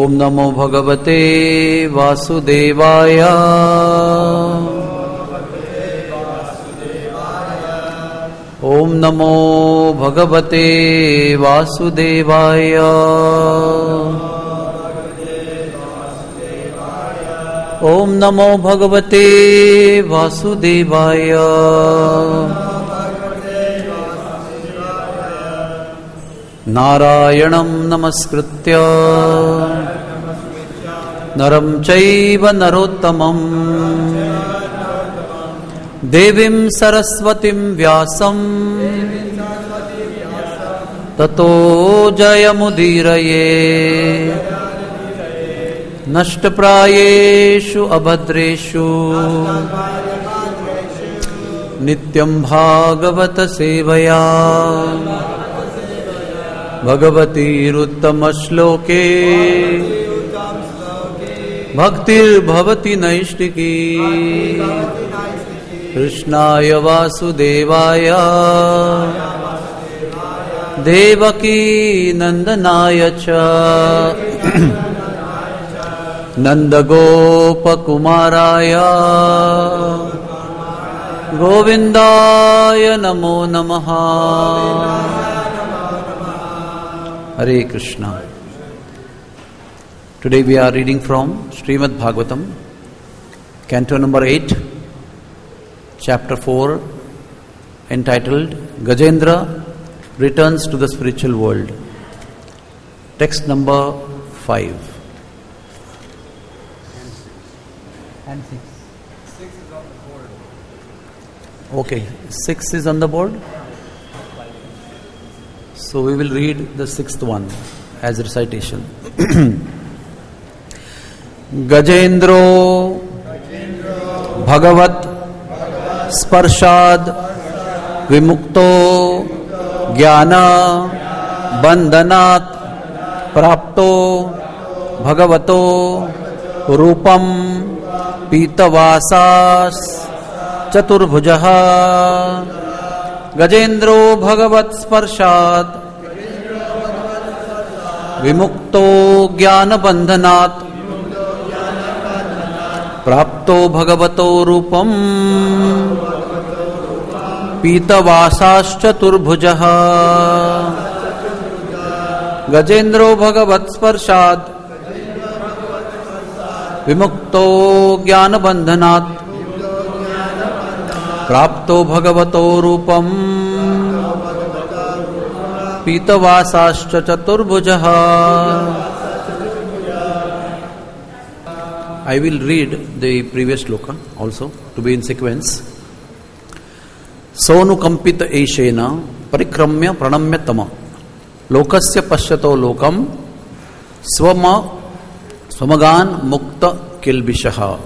ओम नमो भगवते वासुदेवाय। ओम नमो भगवते वासुदेवाय। ओम नमो भगवते वासुदेवाय। नारायणं नमस्कृत्य नरं चैव नरोत्तमं देवीं सरस्वतीं व्यासं ततो जयमुदीरये। नष्टप्रायेषु अभद्रेषु नित्यं भागवत सेवया भगवतीरुत्तमश्लोके भक्तिर्भवति नैष्टिकी। कृष्णाय वासुदेवाय देवकी नंदनाय च नंदगोपकुमाराय गोविंदाय नमो नमः। Hare Krishna. Today we are reading from Srimad Bhagavatam, Canto number 8, Chapter 4, entitled Gajendra Returns to the Spiritual World. Text number 5. And 6. 6 is on the board. Okay, 6 is on the board. So we will read the 6th one as recitation. Gajendro Bhagavat Sparshad Vimukto Jnana Bandhanat Prapto Bhagavato Rupam Pitavasas Chaturbhujaha. Gajendro Bhagavat Sparshad Vimukto Jnana Bandhanat Prapto Bhagavato Rupam Pitavasas Chaturbhujaha. Gajendro Bhagavat Sparshad Vimukto Jnana Bandhanat Prapto Bhagavato Rupam Pitavasascha Chaturbhujaha. I will read the previous shloka also to be in sequence. Sonukampita Eshena Parikramya Pranamya Tama Lokasya Pashyato Lokam Swamagan Mukta Kilbishaha.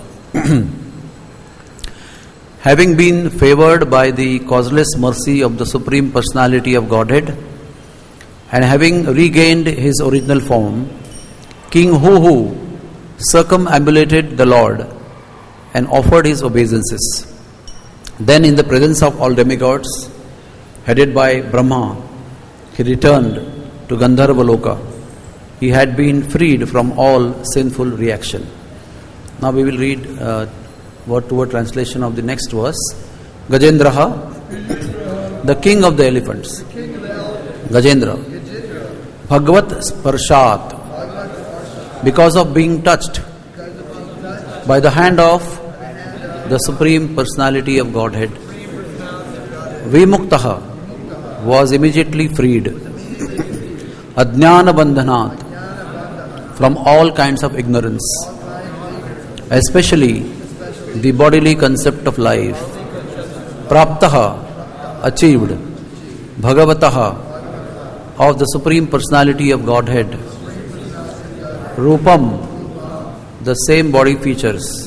Having been favored by the causeless mercy of the Supreme Personality of Godhead and having regained his original form, King Huhu circumambulated the Lord and offered his obeisances. Then, in the presence of all demigods, headed by Brahma, he returned to Gandharva Loka. He had been freed from all sinful reaction. Now we will read word-to-word translation of the next verse. Gajendraha, the king of the elephants. Gajendra. Bhagavat Sparshat, because of being touched by the hand of the Supreme Personality of Godhead. Vimuktaha, was immediately freed. Ajnana Bandhanat, from all kinds of ignorance, especially the bodily concept of life. Praptaha, achieved. Bhagavataha, of the Supreme Personality of Godhead. Rupam, the same body features.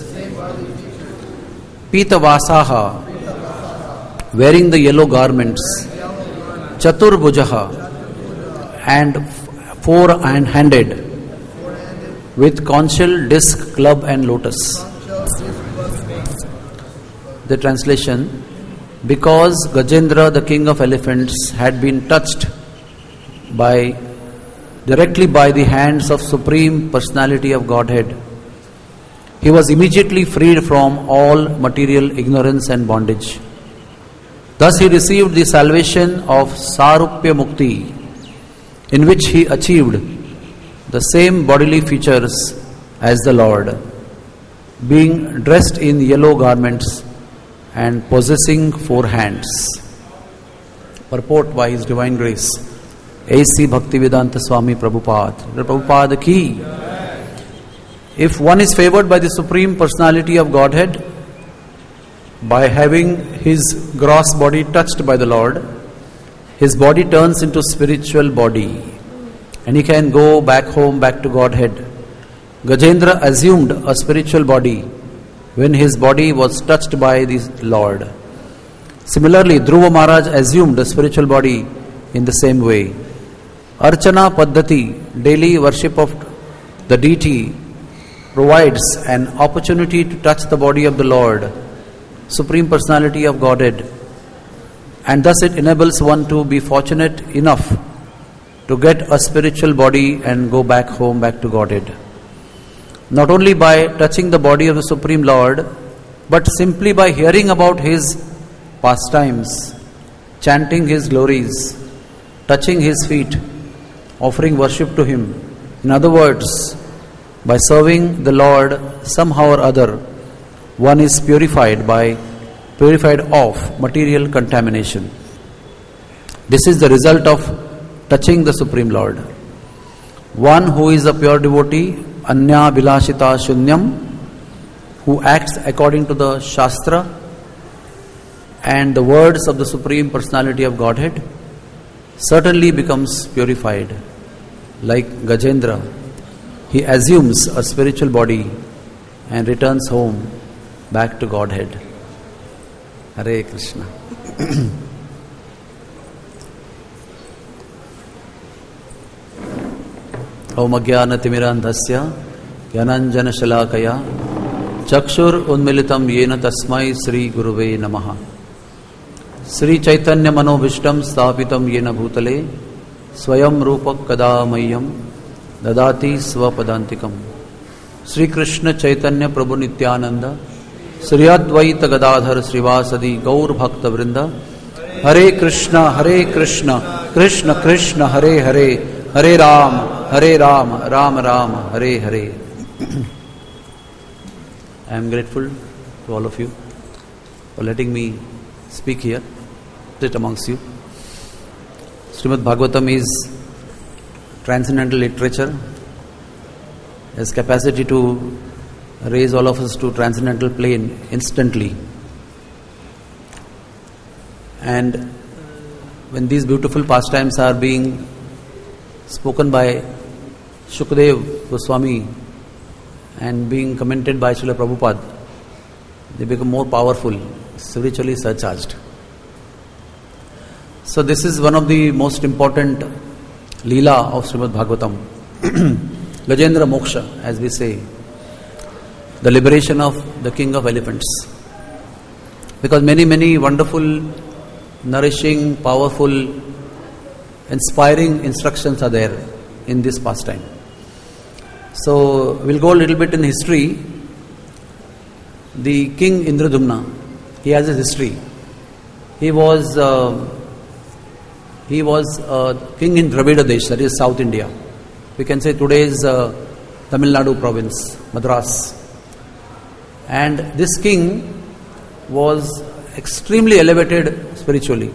Pitavasaha, wearing the yellow garments. Chaturbhujaha, and four-handed, with conchal, disc, club and lotus. The translation: because Gajendra, the king of elephants, had been touched by directly by the hands of Supreme Personality of Godhead, he was immediately freed from all material ignorance and bondage. Thus he received the salvation of Sarupya Mukti, in which he achieved the same bodily features as the Lord, being dressed in yellow garments and possessing 4 hands. Purport by His Divine Grace, A.C. Bhaktivedanta Swami Prabhupada. Prabhupada ki. If one is favored by the Supreme Personality of Godhead, by having his gross body touched by the Lord, his body turns into spiritual body and he can go back home, back to Godhead. Gajendra assumed a spiritual body when his body was touched by the Lord. Similarly, Dhruva Maharaj assumed a spiritual body in the same way. Archana Paddhati, daily worship of the deity, provides an opportunity to touch the body of the Lord, Supreme Personality of Godhead, and thus it enables one to be fortunate enough to get a spiritual body and go back home, back to Godhead. Not only by touching the body of the Supreme Lord, but simply by hearing about His pastimes, chanting His glories, touching His feet, offering worship to Him. In other words, by serving the Lord somehow or other, one is purified of material contamination. This is the result of touching the Supreme Lord. One who is a pure devotee, Anya Bilashita Shunyam, who acts according to the Shastra and the words of the Supreme Personality of Godhead, certainly becomes purified. Like Gajendra, he assumes a spiritual body and returns home, back to Godhead. Hare Krishna. Om Ajnana Timirandhasya Gyananjana Shalakaya Chakshur Unmilitam Yena Tasmai Sri Guruve Namaha. Sri Chaitanya Manovishtam Sthapitam Yena Bhutale Swayam Rupak Kadamayyam Dadati Svapadantikam. Sri Krishna Chaitanya Prabhu Nityananda Sri Advaita Gadadhar Srivasadi Gaur Bhakta Vrinda. Hare Krishna, Krishna Krishna, Hare Hare, Hare Ram, Ram Ram, Hare Hare. I am grateful to all of you for letting me speak here, sit amongst you. Srimad Bhagavatam is transcendental literature, has capacity to raise all of us to transcendental plane instantly. And when these beautiful pastimes are being spoken by Shukdev Goswami and being commented by Srila Prabhupada, they become more powerful, spiritually surcharged. So this is one of the most important Leela of Srimad Bhagavatam. Gajendra Moksha, as we say, the liberation of the king of elephants. Because many wonderful, nourishing, powerful, inspiring instructions are there in this pastime. So we'll go a little bit in history. The king Indradumna, he has a history. He was king in Dravida Desh, that is South India. We can say today's Tamil Nadu province, Madras. And this king was extremely elevated spiritually.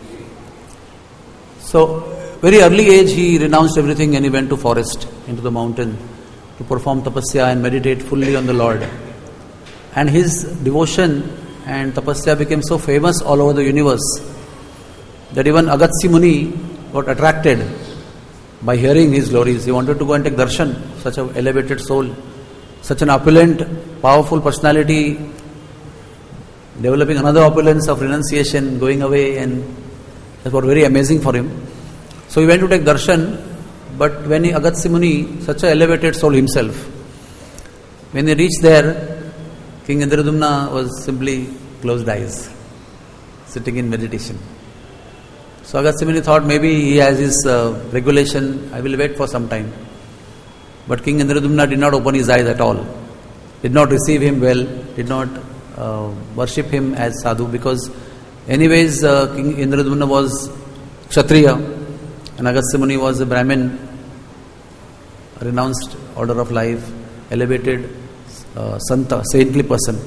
So, very early age he renounced everything and he went to forest, into the mountain to perform tapasya and meditate fully on the Lord. And his devotion and tapasya became so famous all over the universe that even Agatsi Muni got attracted by hearing his glories. He wanted to go and take darshan, such an elevated soul, such an opulent, powerful personality, developing another opulence of renunciation, going away, and that was very amazing for him. So he went to take darshan, but when Agatsi Muni, such an elevated soul himself, when he reached there, King Indradumna was simply closed eyes, sitting in meditation. So Agastya Muni thought maybe he has his regulation, I will wait for some time. But King Indradumna did not open his eyes at all, did not receive him well, did not worship him as sadhu, because anyways King Indradumna was Kshatriya and Agastya Muni was a Brahmin, renounced order of life, elevated Santa, saintly person.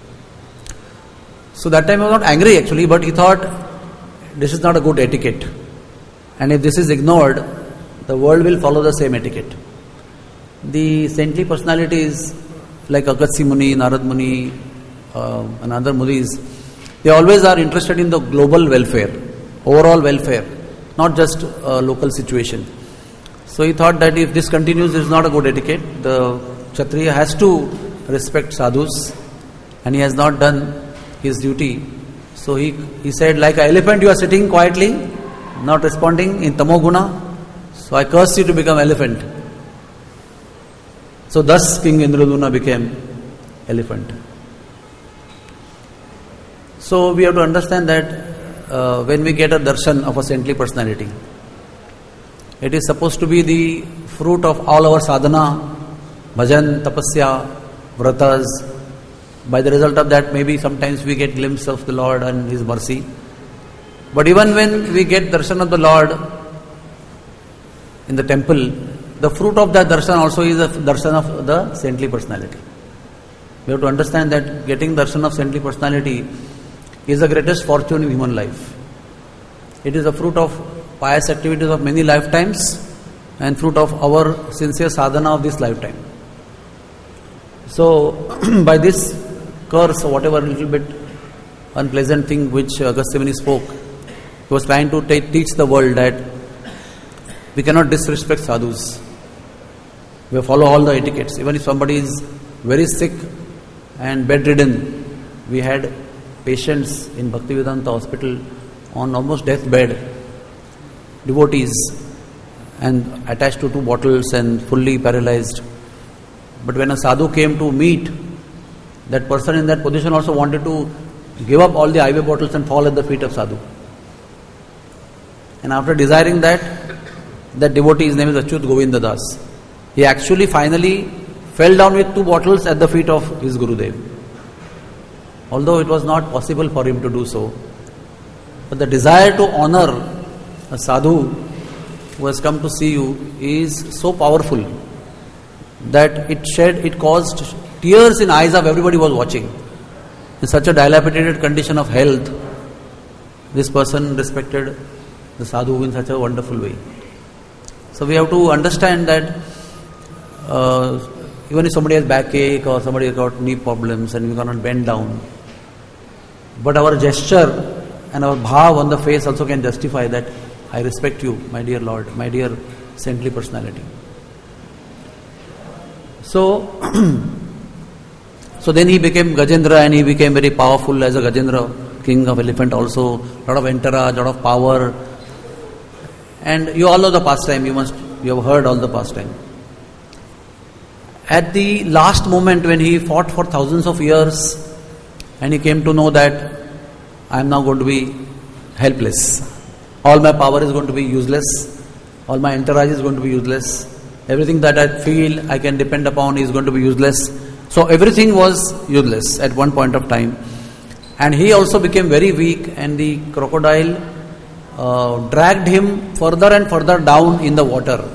So that time he was not angry actually, but he thought this is not a good etiquette, and if this is ignored, the world will follow the same etiquette. The saintly personalities like Agastya Muni, Narad Muni, and other Munis, they always are interested in the global welfare, overall welfare, not just local situation. So he thought that if this continues, this is not a good etiquette. The Kshatriya has to respect sadhus, and he has not done his duty. So he said, like an elephant you are sitting quietly, not responding in tamoguna, so I curse you to become elephant. So thus King Indradumna became elephant. So we have to understand that when we get a darshan of a saintly personality, it is supposed to be the fruit of all our sadhana, bhajan, tapasya, vratas. By the result of that, maybe sometimes we get glimpse of the Lord and His mercy. But even when we get darshan of the Lord in the temple, the fruit of that darshan also is a darshan of the saintly personality. We have to understand that getting darshan of saintly personality is the greatest fortune in human life. It is a fruit of pious activities of many lifetimes and fruit of our sincere sadhana of this lifetime. So by this curse or whatever little bit unpleasant thing which Agastya Muni spoke, he was trying to teach the world that we cannot disrespect sadhus. We follow all the etiquettes. Even if somebody is very sick and bedridden, we had patients in Bhaktivedanta hospital on almost deathbed, devotees, and attached to 2 bottles and fully paralyzed. But when a sadhu came to meet, that person in that position also wanted to give up all the IV bottles and fall at the feet of sadhu. And after desiring that devotee, his name is Achyut Govinda Das, he actually finally fell down with 2 bottles at the feet of his Gurudev. Although it was not possible for him to do so, but the desire to honor a sadhu who has come to see you is so powerful that it caused tears in eyes of everybody who was watching. In such a dilapidated condition of health, this person respected the sadhu in such a wonderful way. So we have to understand that even if somebody has backache or somebody has got knee problems and we cannot bend down, but our gesture and our bhav on the face also can justify that I respect you, my dear Lord, my dear saintly personality. So then he became Gajendra and he became very powerful as a Gajendra, king of elephant also, lot of entourage, lot of power. And you all know the pastime, you have heard all the pastime. At the last moment when he fought for thousands of years and he came to know that I am now going to be helpless, all my power is going to be useless, all my entourage is going to be useless, everything that I feel I can depend upon is going to be useless. So everything was useless at one point of time, and he also became very weak, and the crocodile dragged him further and further down in the water.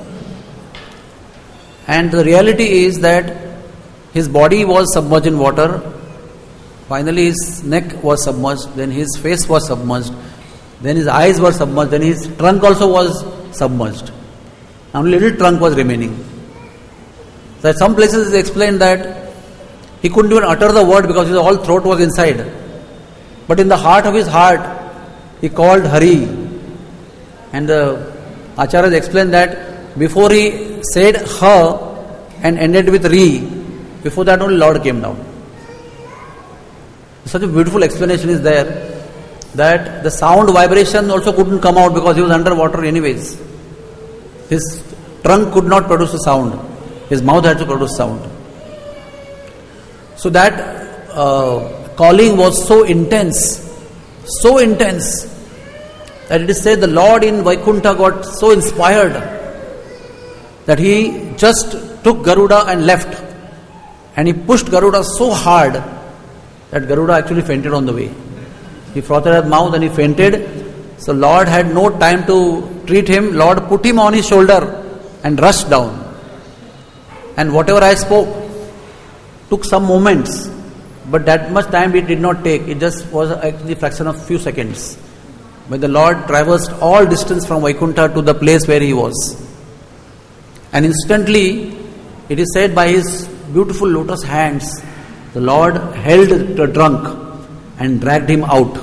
And the reality is that his body was submerged in water, finally his neck was submerged, then his face was submerged, then his eyes were submerged, then his trunk also was submerged. Only little trunk was remaining. So at some places it is explained that he couldn't even utter the word because his whole throat was inside. But in the heart of his heart, he called Hari. And the Acharyas explained that before he said Ha and ended with Ri, before that only Lord came down. Such a beautiful explanation is there that the sound vibration also couldn't come out because he was underwater anyways. His trunk could not produce a sound. His mouth had to produce sound. So that calling was so intense that it is said the Lord in Vaikuntha got so inspired that he just took Garuda and left. And he pushed Garuda so hard that Garuda actually fainted on the way. He frothed at the mouth and he fainted. So Lord had no time to treat him. Lord put him on his shoulder and rushed down. And whatever I spoke took some moments, but that much time it did not take. It just was actually a fraction of few seconds. When the Lord traversed all distance from Vaikuntha to the place where he was. And instantly, it is said by his beautiful lotus hands, the Lord held the trunk and dragged him out.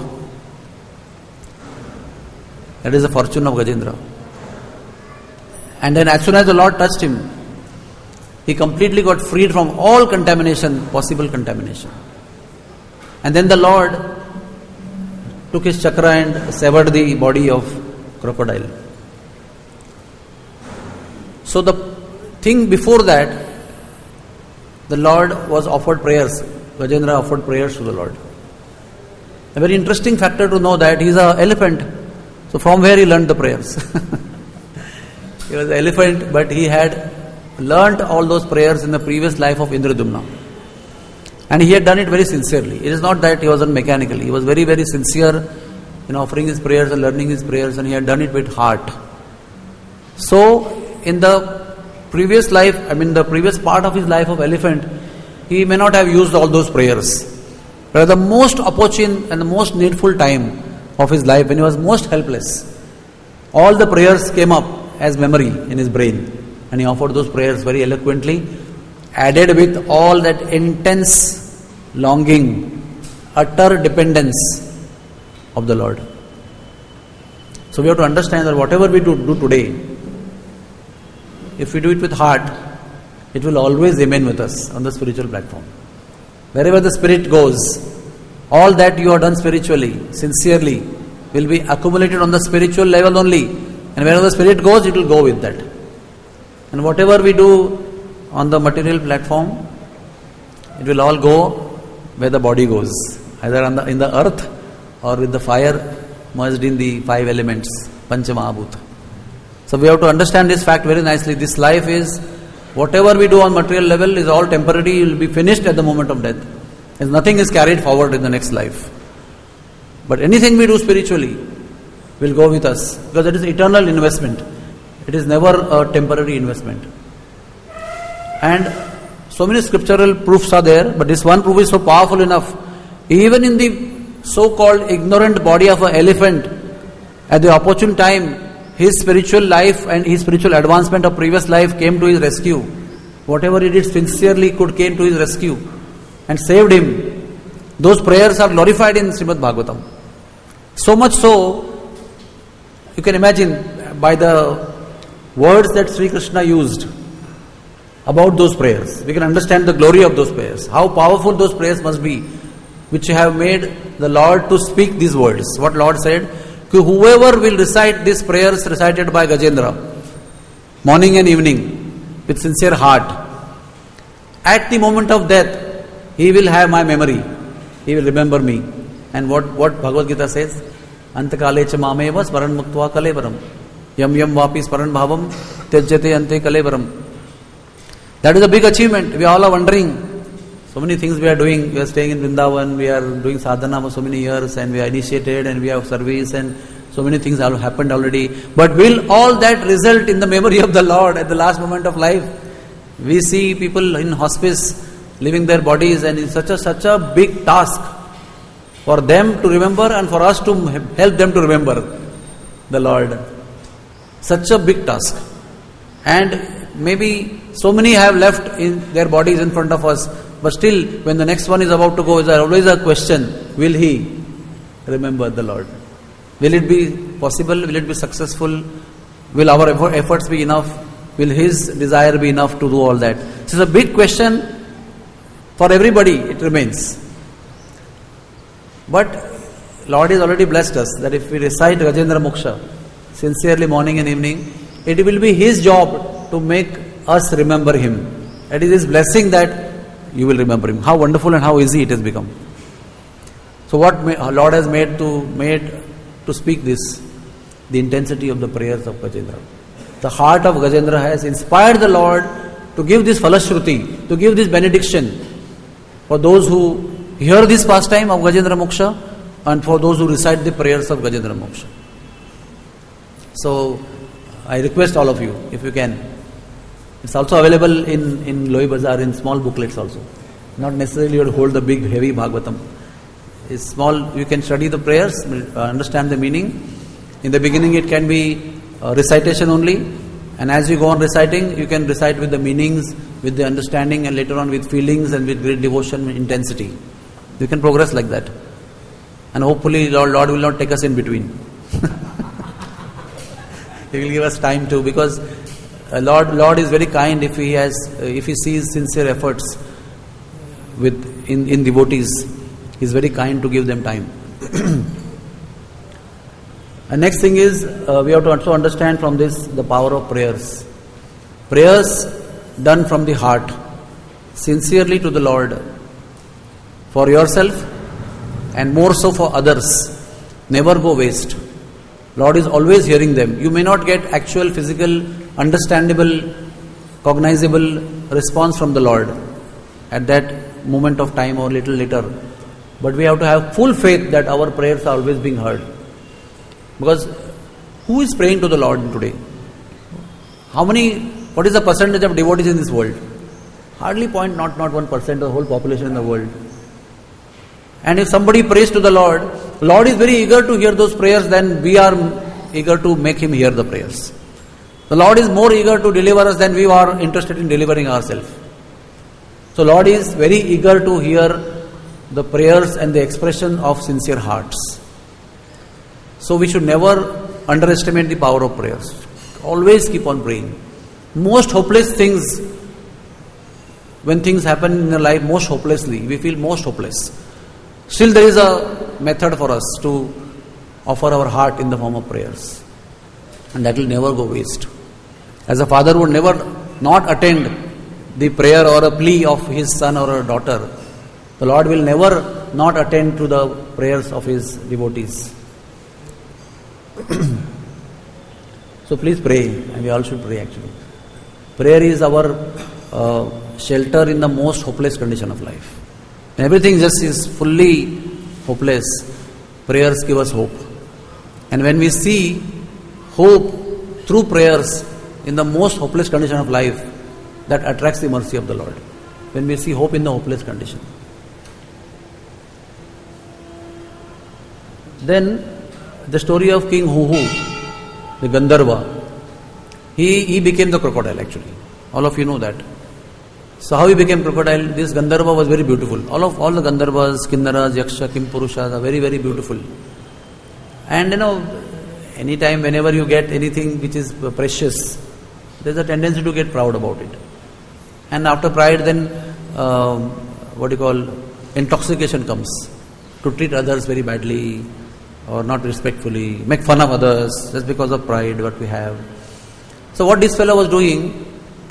That is the fortune of Gajendra. And then as soon as the Lord touched him, he completely got freed from all contamination, possible contamination. And then the Lord took his chakra and severed the body of crocodile. So the thing before that, the Lord was offered prayers. Gajendra offered prayers to the Lord. A very interesting factor to know that he is an elephant. So from where he learned the prayers? He was an elephant, but he had learnt all those prayers in the previous life of Indradumna. And he had done it very sincerely. It is not that he wasn't mechanical. He was very, very sincere in offering his prayers and learning his prayers, and he had done it with heart. So, in the previous life, the previous part of his life of elephant, he may not have used all those prayers. But at the most opportune and the most needful time of his life, when he was most helpless, all the prayers came up as memory in his brain. And he offered those prayers very eloquently, added with all that intense longing, utter dependence of the Lord. So we have to understand that whatever we do today, if we do it with heart, it will always remain with us on the spiritual platform. Wherever the spirit goes, all that you have done spiritually, sincerely, will be accumulated on the spiritual level only. And wherever the spirit goes, it will go with that. And whatever we do on the material platform, it will all go where the body goes, either in the earth or with the fire merged in the 5 elements, Pancha Mahabhuta. So we have to understand this fact very nicely. This life is, whatever we do on material level is all temporary, it will be finished at the moment of death. As nothing is carried forward in the next life. But anything we do spiritually will go with us, because it is eternal investment. It is never a temporary investment. And so many scriptural proofs are there, but this one proof is so powerful enough. Even in the so-called ignorant body of an elephant, at the opportune time, his spiritual life and his spiritual advancement of previous life came to his rescue. Whatever he did sincerely came to his rescue and saved him. Those prayers are glorified in Srimad Bhagavatam. So much so, you can imagine by the words that Sri Krishna used about those prayers, we can understand the glory of those prayers. How powerful those prayers must be, which have made the Lord to speak these words. What Lord said, whoever will recite these prayers recited by Gajendra, morning and evening, with sincere heart, at the moment of death, he will have my memory. He will remember me. And what Bhagavad Gita says, Antakale cha mameva smaran muktva kalevaram. Yam yam vapi smaran bhavam tyajyate ante kalevaram. That is a big achievement. We all are wondering. So many things we are doing. We are staying in Vrindavan. We are doing sadhana for so many years, and we are initiated, and we have service, and so many things have happened already. But will all that result in the memory of the Lord at the last moment of life? We see people in hospice leaving their bodies, and it's such a big task for them to remember and for us to help them to remember the Lord. Such a big task. And maybe so many have left in their bodies in front of us, but still when the next one is about to go, there is always a question, will he remember the Lord? Will it be possible? Will it be successful? Will our efforts be enough? Will his desire be enough to do all that? This is a big question for everybody, it remains. But Lord has already blessed us that if we recite Gajendra Moksha sincerely morning and evening, it will be his job to make us remember him. It is his blessing that you will remember him. How wonderful and how easy it has become. So what Lord has made to speak this. the intensity of the prayers of Gajendra. The heart of Gajendra has inspired the Lord to give this Falashruti, to give this benediction for those who hear this pastime of Gajendra Moksha and for those who recite the prayers of Gajendra Moksha. So, I request all of you, if you can. It's also available in Lohi Bazaar in small booklets also. Not necessarily you have to hold the big, heavy Bhagavatam. It's small, you can study the prayers, understand the meaning. In the beginning it can be recitation only, and as you go on reciting, you can recite with the meanings, with the understanding, and later on with feelings and with great devotion and intensity. You can progress like that. And hopefully Lord will not take us in between. He will give us time too, because Lord is very kind if He sees sincere efforts in devotees. He is very kind to give them time. And next thing is, we have to also understand from this the power of prayers. Prayers done from the heart, sincerely to the Lord, for yourself and more so for others, never go waste. Lord is always hearing them. You may not get actual physical, understandable, cognizable response from the Lord at that moment of time or little later. But we have to have full faith that our prayers are always being heard. Because who is praying to the Lord today? What is the percentage of devotees in this world? Hardly 0.1% of the whole population in the world. And if somebody prays to the Lord is very eager to hear those prayers than we are eager to make Him hear the prayers. The Lord is more eager to deliver us than we are interested in delivering ourselves. So Lord is very eager to hear the prayers and the expression of sincere hearts. So we should never underestimate the power of prayers. Always keep on praying. Most hopeless things, when things happen in our life most hopelessly, we feel most hopeless. Still there is a method for us to offer our heart in the form of prayers. And that will never go waste. As a father would never not attend the prayer or a plea of his son or a daughter, the Lord will never not attend to the prayers of His devotees. So please pray, and we all should pray actually. Prayer is our shelter in the most hopeless condition of life. When everything just is fully hopeless, prayers give us hope. And when we see hope through prayers in the most hopeless condition of life, that attracts the mercy of the Lord. When we see hope in the hopeless condition. Then the story of King Huhu, the Gandharva, he became the crocodile actually. All of you know that. So how he became crocodile? This Gandharva was very beautiful. All the Gandharvas, Kinnaras, Yaksha, Kimpurushas are very, very beautiful. And anytime, whenever you get anything which is precious, there is a tendency to get proud about it. And after pride, then intoxication comes. To treat others very badly or not respectfully, make fun of others just because of pride what we have. So what this fellow was doing,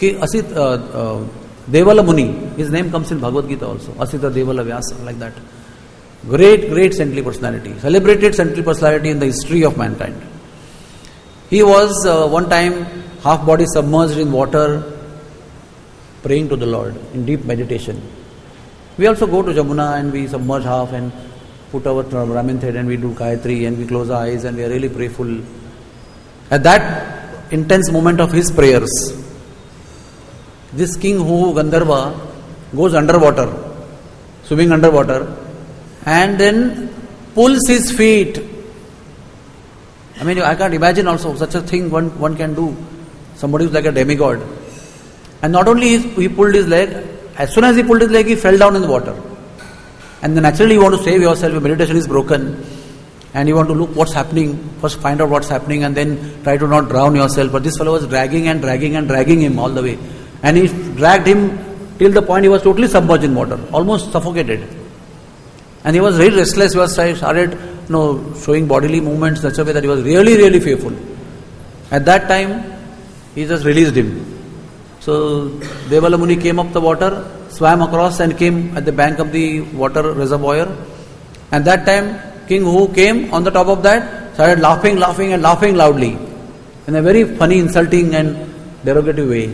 Devala Muni, his name comes in Bhagavad Gita also, Asita Devala Vyasa, like that. Great saintly personality, celebrated saintly personality in the history of mankind. He was one time half body submerged in water, praying to the Lord in deep meditation. We also go to Jamuna and we submerge half and put our Brahmin head and we do Gayatri and we close our eyes and we are really prayerful. At that intense moment of his prayers, this King Huhu Gandharva goes underwater, swimming underwater, and then pulls his feet. I mean, I can't imagine also such a thing one can do. Somebody who's like a demigod. And not only he pulled his leg, as soon as he pulled his leg, he fell down in the water. And then naturally you want to save yourself, your meditation is broken, and you want to look what's happening, first find out what's happening and then try to not drown yourself. But this fellow was dragging him all the way. And he dragged him till the point he was totally submerged in water, almost suffocated. And he was very restless, he was started showing bodily movements in such a way that he was really fearful. At that time, he just released him. So Devala Muni came up the water, swam across and came at the bank of the water reservoir. And that time King Huhu came on the top of that, started laughing loudly in a very funny, insulting and derogative way.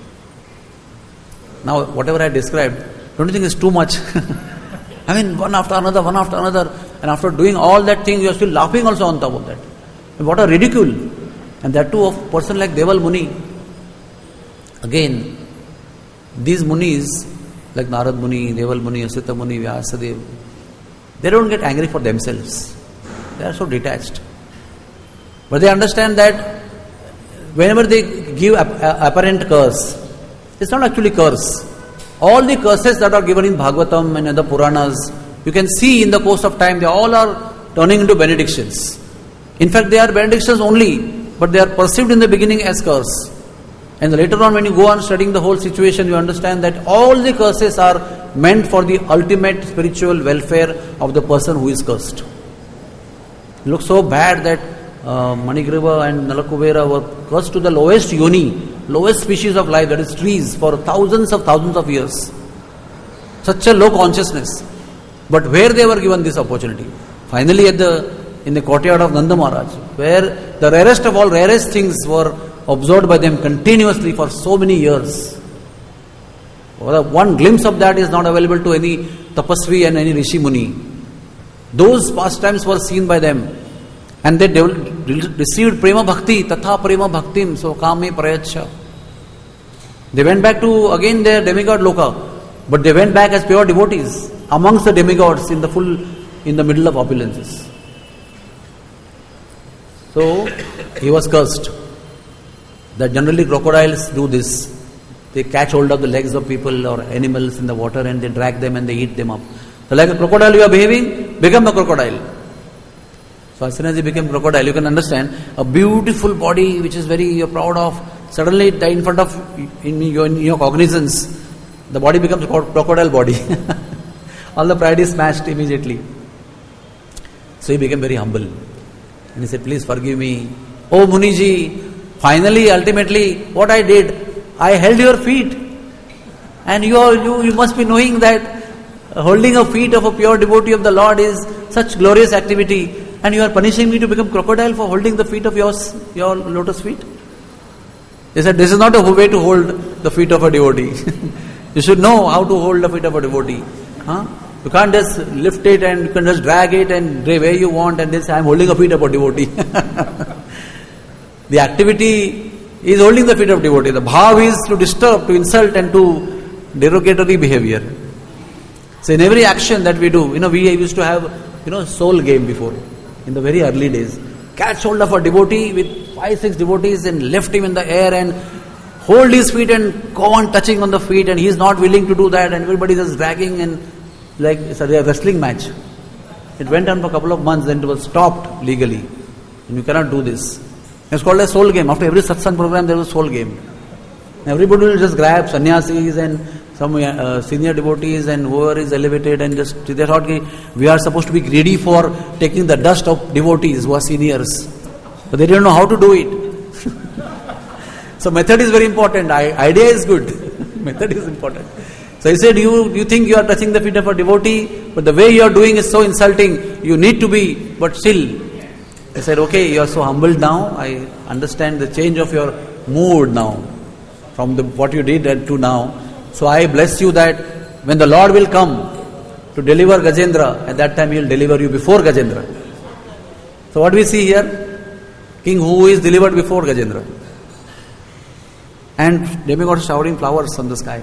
Now, whatever I described, don't you think it's too much? I mean, one after another, and after doing all that thing, you are still laughing also on top of that. And what a ridicule! And that too of a person like Deval Muni. Again, these Munis, like Narad Muni, Deval Muni, Asita Muni, Vyasadeva, they don't get angry for themselves. They are so detached. But they understand that whenever they give apparent curse, it's not actually curse. All the curses that are given in Bhagavatam and other Puranas, you can see in the course of time, they all are turning into benedictions. In fact, they are benedictions only, but they are perceived in the beginning as curse. And later on, when you go on studying the whole situation, you understand that all the curses are meant for the ultimate spiritual welfare of the person who is cursed. It looks so bad that Manigriva and Nalakuvera were cursed to the lowest yoni, lowest species of life, that is trees, for thousands of years. Such a low consciousness. But where they were given this opportunity? Finally in the courtyard of Nanda Maharaj, where the rarest of all rarest things were observed by them continuously for so many years. One glimpse of that is not available to any tapasvi and any rishi muni. Those pastimes were seen by them, and they received prema bhakti, tatha prema bhaktim, so kame prayacha. They went back to again their demigod loka, but they went back as pure devotees amongst the demigods in the middle of opulences. So he was cursed. That generally crocodiles do this. They catch hold of the legs of people or animals in the water and they drag them and they eat them up. So like a crocodile you are behaving, become a crocodile. So as soon as you become crocodile, you can understand a beautiful body which is you're proud of, suddenly in front of in your cognizance, the body becomes a crocodile body. All the pride is smashed immediately. So he became very humble. And he said, please forgive me. Oh Muniji, finally, ultimately, what I did, I held your feet. And you must be knowing that holding a feet of a pure devotee of the Lord is such glorious activity. And you are punishing me to become crocodile for holding the feet of your lotus feet? He said, this is not a way to hold the feet of a devotee. You should know how to hold the feet of a devotee. You can't just lift it and you can just drag it and where you want and then say, I am holding a feet of a devotee. The activity is holding the feet of devotee. The bhav is to disturb, to insult and to derogatory behavior. So in every action that we do, we used to have, soul game before. In the very early days. Catch hold of a devotee with 5-6 devotees and lift him in the air and hold his feet and go on touching on the feet and he is not willing to do that and everybody is just dragging and like it's a wrestling match. It went on for a couple of months, then it was stopped legally. And you cannot do this. It's called a soul game. After every satsang program, there was a soul game. Everybody will just grab sannyasis and some senior devotees and whoever is elevated and just they thought we are supposed to be greedy for taking the dust of devotees who are seniors. But they didn't know how to do it. So method is very important. Idea is good. Method is important. So he said, you think you are touching the feet of a devotee, but the way you are doing is so insulting. You need to be, but still. I said, okay, you are so humbled now. I understand the change of your mood now, from what you did and to now. So I bless you that when the Lord will come to deliver Gajendra, at that time he will deliver you before Gajendra. So what we see here? King who is delivered before Gajendra. And demigods showering flowers from the sky.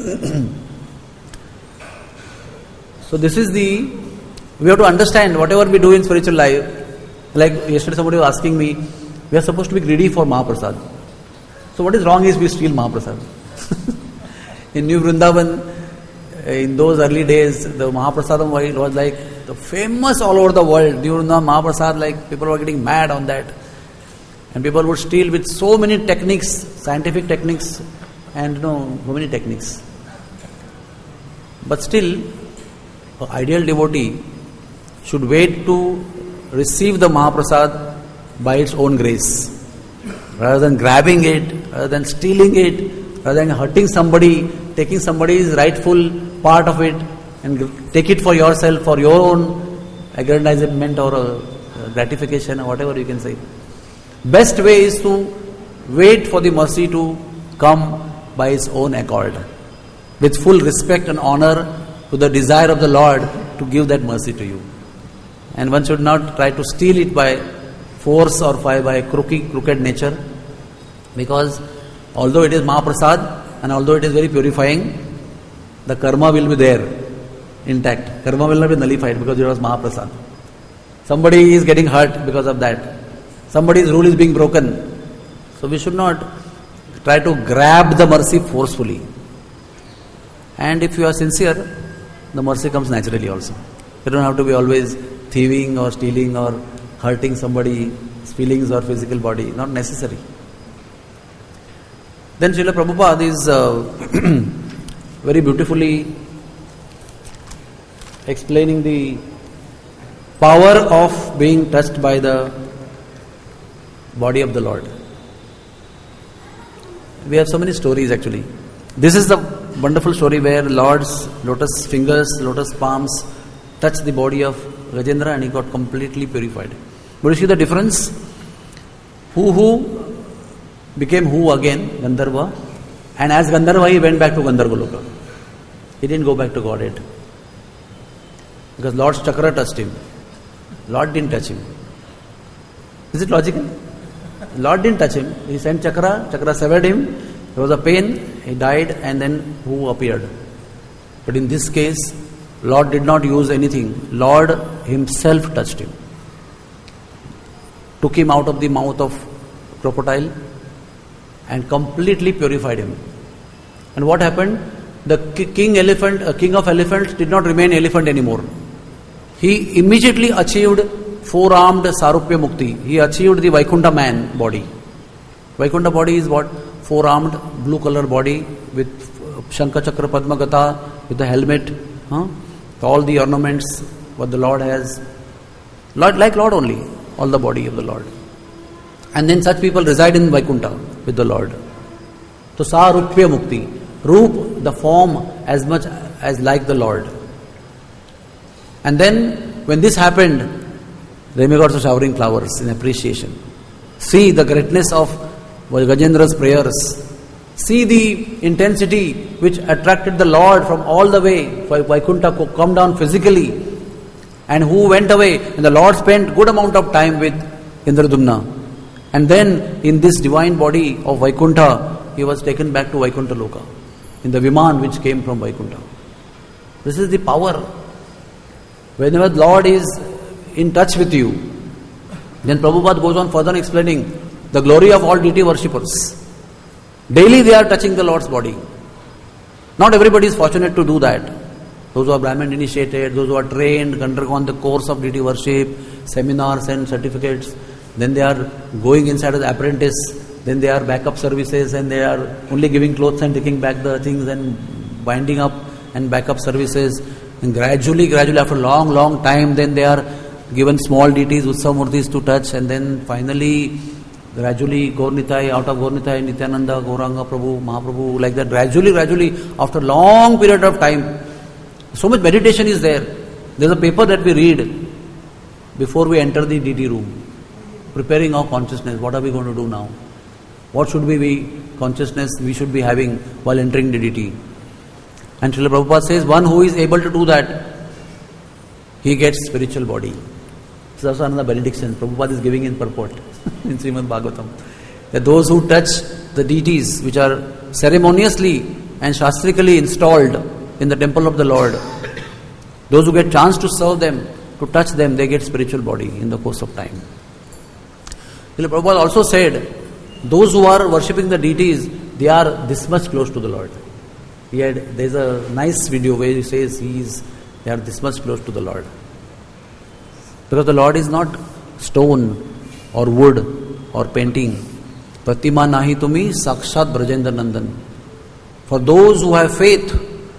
So this is we have to understand whatever we do in spiritual life. Like yesterday somebody was asking me, we are supposed to be greedy for Mahaprasad. So what is wrong is we steal Mahaprasad. In New Vrindavan, in those early days, the Mahaprasadam was like the famous all over the world. New Vrindavan Mahaprasad, like people were getting mad on that. And people would steal with so many techniques, scientific techniques and so many techniques. But still, an ideal devotee should wait to receive the Mahaprasad by its own grace. Rather than grabbing it, rather than stealing it, rather than hurting somebody, taking somebody's rightful part of it and take it for yourself, for your own aggrandizement or gratification or whatever you can say. Best way is to wait for the mercy to come by its own accord, with full respect and honor to the desire of the Lord to give that mercy to you. And one should not try to steal it by force or by crooked nature, because although it is Mahaprasad and although it is very purifying, the karma will be there intact. Karma will not be nullified because it was Mahaprasad. Somebody is getting hurt because of that. Somebody's rule is being broken. So we should not try to grab the mercy forcefully. And if you are sincere, the mercy comes naturally also. You don't have to be always thieving or stealing or hurting somebody's feelings or physical body. Not necessary. Then Srila Prabhupada is very beautifully explaining the power of being touched by the body of the Lord. We have so many stories actually. This is the wonderful story where Lord's lotus fingers, lotus palms touched the body of Gajendra and he got completely purified. But you see the difference? Who became who again? Gandharva. And as Gandharva he went back to Gandharva. He didn't go back to Godhead. Because Lord's chakra touched him. Lord didn't touch him. Is it logical? Lord didn't touch him. He sent chakra severed him. There was a pain, he died, and then who appeared. But in this case, Lord did not use anything. Lord himself touched him. Took him out of the mouth of crocodile and completely purified him. And what happened? The king of elephants did not remain elephant anymore. He immediately achieved four-armed Sarupya Mukti. He achieved the Vaikuntha man body. Vaikuntha body is what? Four-armed, blue color body with Shankha Chakra Padma Gata, with the helmet, all the ornaments what the Lord has. Like Lord only, all the body of the Lord. And then such people reside in Vaikuntha with the Lord. So Sarupya Mukti. Roop, the form as much as like the Lord. And then when this happened, demigods are showering flowers in appreciation. See the greatness of Gajendra's prayers. See the intensity which attracted the Lord from all the way for Vaikuntha to come down physically. And who went away? And the Lord spent good amount of time with Indradumna. And then in this divine body of Vaikuntha, he was taken back to Vaikuntha Loka. In the Viman which came from Vaikuntha. This is the power. Whenever the Lord is in touch with you, then Prabhupada goes on further explaining the glory of all deity worshippers. Daily they are touching the Lord's body. Not everybody is fortunate to do that. Those who are Brahmin initiated, those who are trained, undergone the course of deity worship, seminars and certificates, then they are going inside as apprentice, then they are backup services and they are only giving clothes and taking back the things and winding up and backup services. And gradually after long time, then they are given small deities, Utsav-murtis to touch, and then finally gradually Gaur-Nitai, out of Gaur-Nitai, Nityananda, Gauranga Prabhu, Mahaprabhu, like that, gradually after long period of time. So much meditation is there. There's a paper that we read before we enter the deity room, preparing our consciousness. What are we going to do now? What should be consciousness we should be having while entering the deity? And Srila Prabhupada says, one who is able to do that, he gets spiritual body. This is also another benediction Prabhupada is giving in purport in Srimad Bhagavatam. That those who touch the deities which are ceremoniously and shastrically installed in the temple of the Lord, those who get chance to serve them, to touch them, they get spiritual body in the course of time. Srila Prabhupada also said, those who are worshipping the deities, they are this much close to the Lord. There's a nice video where he says they are this much close to the Lord. Because the Lord is not stone or wood or painting. Pratima nahi tumi sakshat Brajendra Nandan. For those who have faith,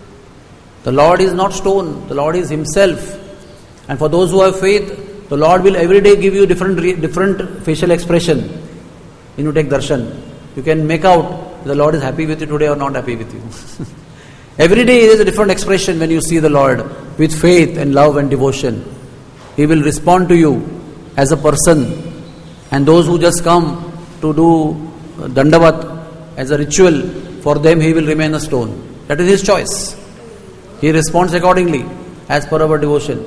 the Lord is not stone, the Lord is Himself. And for those who have faith, the Lord will every day give you different facial expression. When you take darshan, you can make out the Lord is happy with you today or not happy with you. Every day there is a different expression when you see the Lord with faith and love and devotion. He will respond to you as a person, and those who just come to do dandavat as a ritual, for them he will remain a stone. That is his choice. He responds accordingly as per our devotion.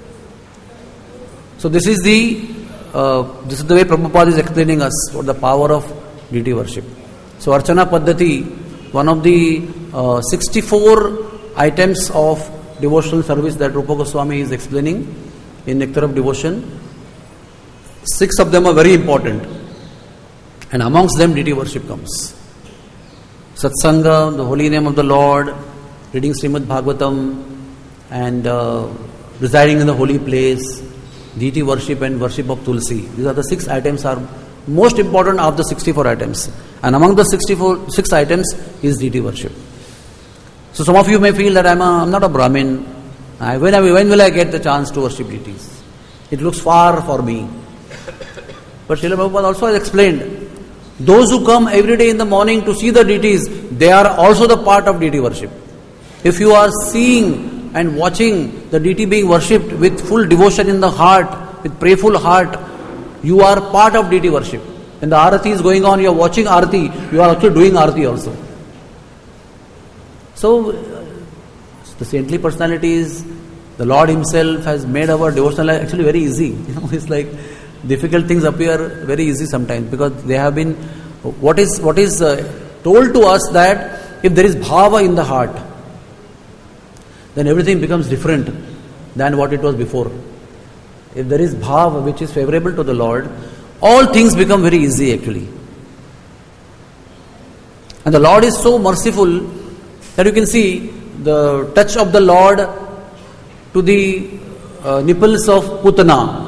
So this is the way Prabhupada is explaining us for the power of deity worship. So Archana Paddhati, one of the 64 items of devotional service that Rupa Goswami is explaining in Nectar of Devotion, 6 of them are very important, and amongst them deity worship comes. Satsanga, the holy name of the Lord, reading Srimad Bhagavatam, and residing in the holy place, deity worship and worship of Tulsi. These are the 6 items are most important of the 64 items. And among the 6 items is deity worship. So some of you may feel that I'm not a Brahmin. When will I get the chance to worship deities? It looks far for me. But Srila Prabhupada also has explained, those who come every day in the morning to see the deities, they are also the part of deity worship. If you are seeing and watching the deity being worshipped with full devotion in the heart, with prayerful heart, you are part of deity worship. When the arati is going on, you are watching arati, you are actually doing arati also. So, the saintly personalities, the Lord Himself has made our devotional life actually very easy. It's like difficult things appear very easy sometimes, because they have been, what is told to us that if there is bhava in the heart, then everything becomes different than what it was before. If there is bhava which is favorable to the Lord, all things become very easy actually. And the Lord is so merciful that you can see the touch of the Lord to the nipples of Putana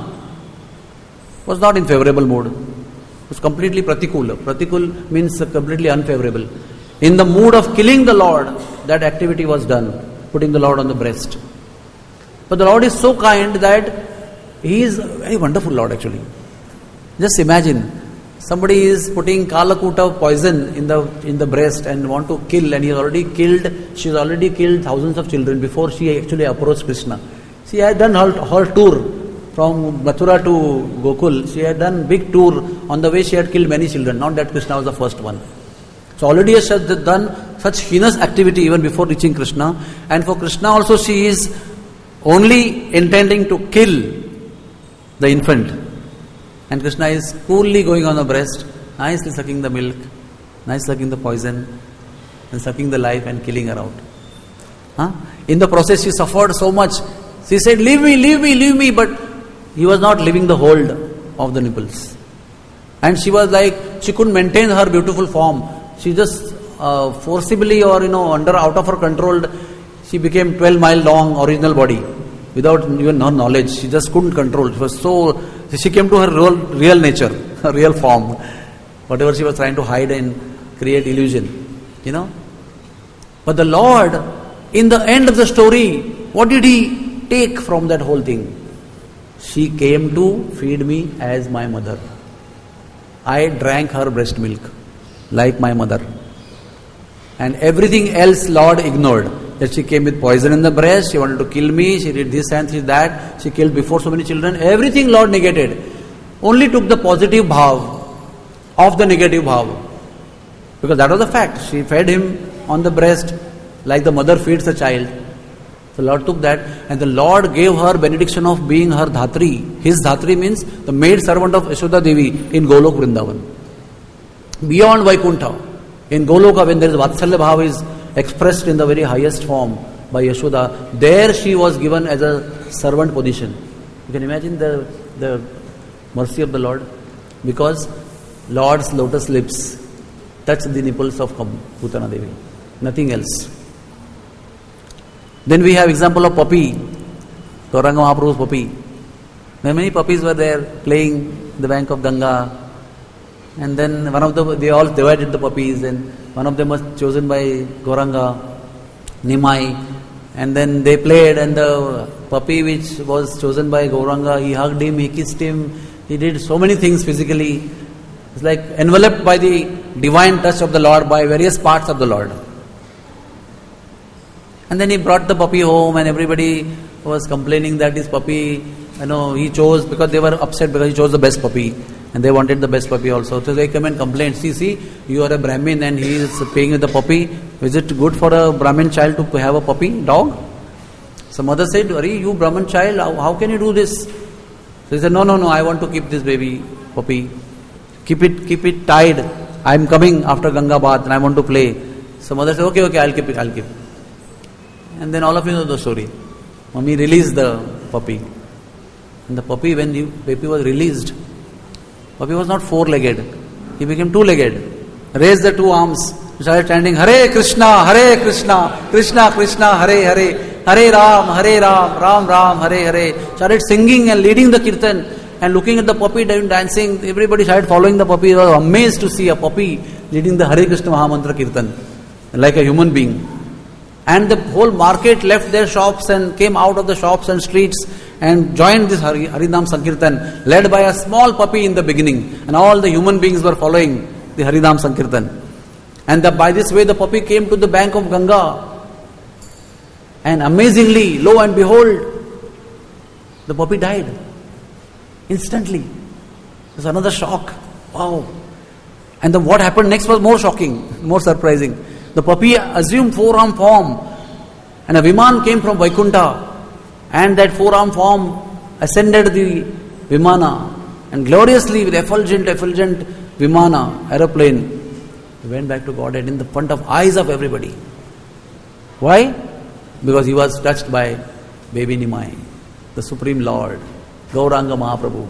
was not in favorable mood. It was completely pratikul. Pratikul means completely unfavorable. In the mood of killing the Lord, that activity was done, putting the Lord on the breast. But the Lord is so kind that He is a very wonderful Lord actually. Just imagine, somebody is putting Kalakuta poison in the breast and want to kill, and she has already killed thousands of children before she actually approached Krishna. She had done her tour from Mathura to Gokul. She had done big tour. On the way she had killed many children, not that Krishna was the first one. So already she has done such heinous activity even before reaching Krishna. And for Krishna also she is only intending to kill the infant. And Krishna is coolly going on the breast, nicely sucking the milk, nicely sucking the poison, and sucking the life and killing her out. In the process she suffered so much. She said, leave me, but he was not leaving the hold of the nipples. And she was like, she couldn't maintain her beautiful form. She just forcibly or out of her control, she became 12 mile long original body without even her knowledge. She just couldn't control. She came to her real nature, her real form. Whatever she was trying to hide and create illusion, But the Lord, in the end of the story, what did He take from that whole thing? She came to feed me as my mother. I drank her breast milk like my mother. And everything else Lord ignored. That she came with poison in the breast, she wanted to kill me, she did this and she did that, she killed before so many children. Everything Lord negated. Only took the positive bhav of the negative bhav. Because that was the fact. She fed him on the breast like the mother feeds a child. So Lord took that, and the Lord gave her benediction of being her Dhatri. His Dhatri means the maid servant of Yashoda Devi in Golok Vrindavan. Beyond Vaikuntha, in Goloka, when there is Vatsalya Bhava is expressed in the very highest form by Yashoda, there she was given as a servant position. You can imagine the mercy of the Lord, because Lord's lotus lips touch the nipples of Putana Devi, nothing else. Then we have example of puppy, Gauranga Mahaprabhu's puppy. Many puppies were there playing the bank of Ganga, and then they all divided the puppies, and one of them was chosen by Gauranga, Nimai, and then they played, and the puppy which was chosen by Gauranga, he hugged him, he kissed him, he did so many things physically. It's like enveloped by the divine touch of the Lord, by various parts of the Lord. And then he brought the puppy home, and everybody was complaining that this puppy he chose, because they were upset because he chose the best puppy. And they wanted the best puppy also. So they come and complain, see, you are a Brahmin and he is paying with the puppy. Is it good for a Brahmin child to have a puppy, dog? So mother said, you Brahmin child, how can you do this? So he said, no, I want to keep this baby, puppy. Keep it tied. I am coming after Ganga Bath and I want to play. So mother said, okay, I'll keep it. And then all of you know the story. Mommy released the puppy. And the puppy, when the baby was released, puppy was not four-legged. He became two-legged. Raised the two arms. He started chanting, Hare Krishna, Krishna Krishna, Hare Ram, Ram Ram, Hare Hare. Started singing and leading the kirtan and looking at the puppy dancing. Everybody started following the puppy. They were amazed to see a puppy leading the Hare Krishna Mahamantra kirtan like a human being. And the whole market left their shops and came out of the shops and streets and joined this Harinam Sankirtan, led by a small puppy in the beginning. And all the human beings were following the Harinam Sankirtan. And by this way the puppy came to the bank of Ganga. And amazingly, lo and behold, the puppy died. Instantly. It was another shock. Wow. And then what happened next was more shocking, more surprising. The puppy assumed four-arm form. And a Viman came from Vaikuntha. And that four-arm form ascended the Vimana. And gloriously with effulgent Vimana, aeroplane, he went back to Godhead in the front of eyes of everybody. Why? Because he was touched by baby Nimai, the Supreme Lord, Gauranga Mahaprabhu.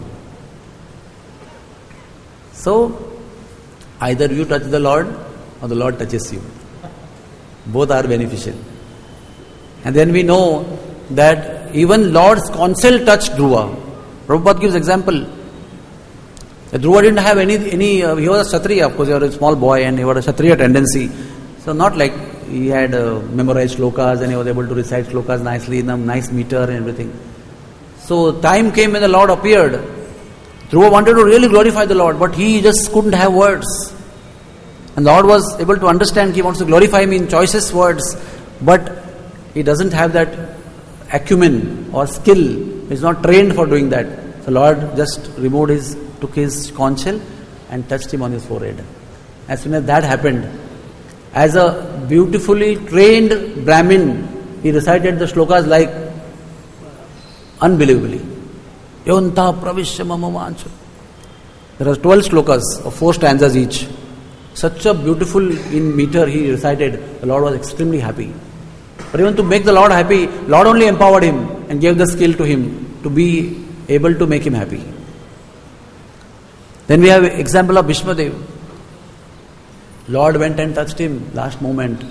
So, either you touch the Lord or the Lord touches you. Both are beneficial. And then we know that even Lord's counsel touched Dhruva. Prabhupada gives example. Dhruva didn't have any he was a Kshatriya, of course, he was a small boy and he had a Kshatriya tendency. So not like he had memorized shlokas and he was able to recite shlokas nicely in a nice meter and everything. So time came when the Lord appeared. Dhruva wanted to really glorify the Lord, but he just couldn't have words. And the Lord was able to understand he wants to glorify me in choicest words, but he doesn't have that acumen or skill. He's not trained for doing that. So Lord just took his conch shell and touched him on his forehead. As soon as that happened, as a beautifully trained Brahmin, he recited the shlokas like unbelievably. Yonta pravishya mama vancha. There are 12 shlokas of 4 stanzas each. Such a beautiful in meter he recited. The Lord was extremely happy. But even to make the Lord happy, Lord only empowered him and gave the skill to him to be able to make him happy. Then we have example of Bhishmadev. Lord went and touched him last moment.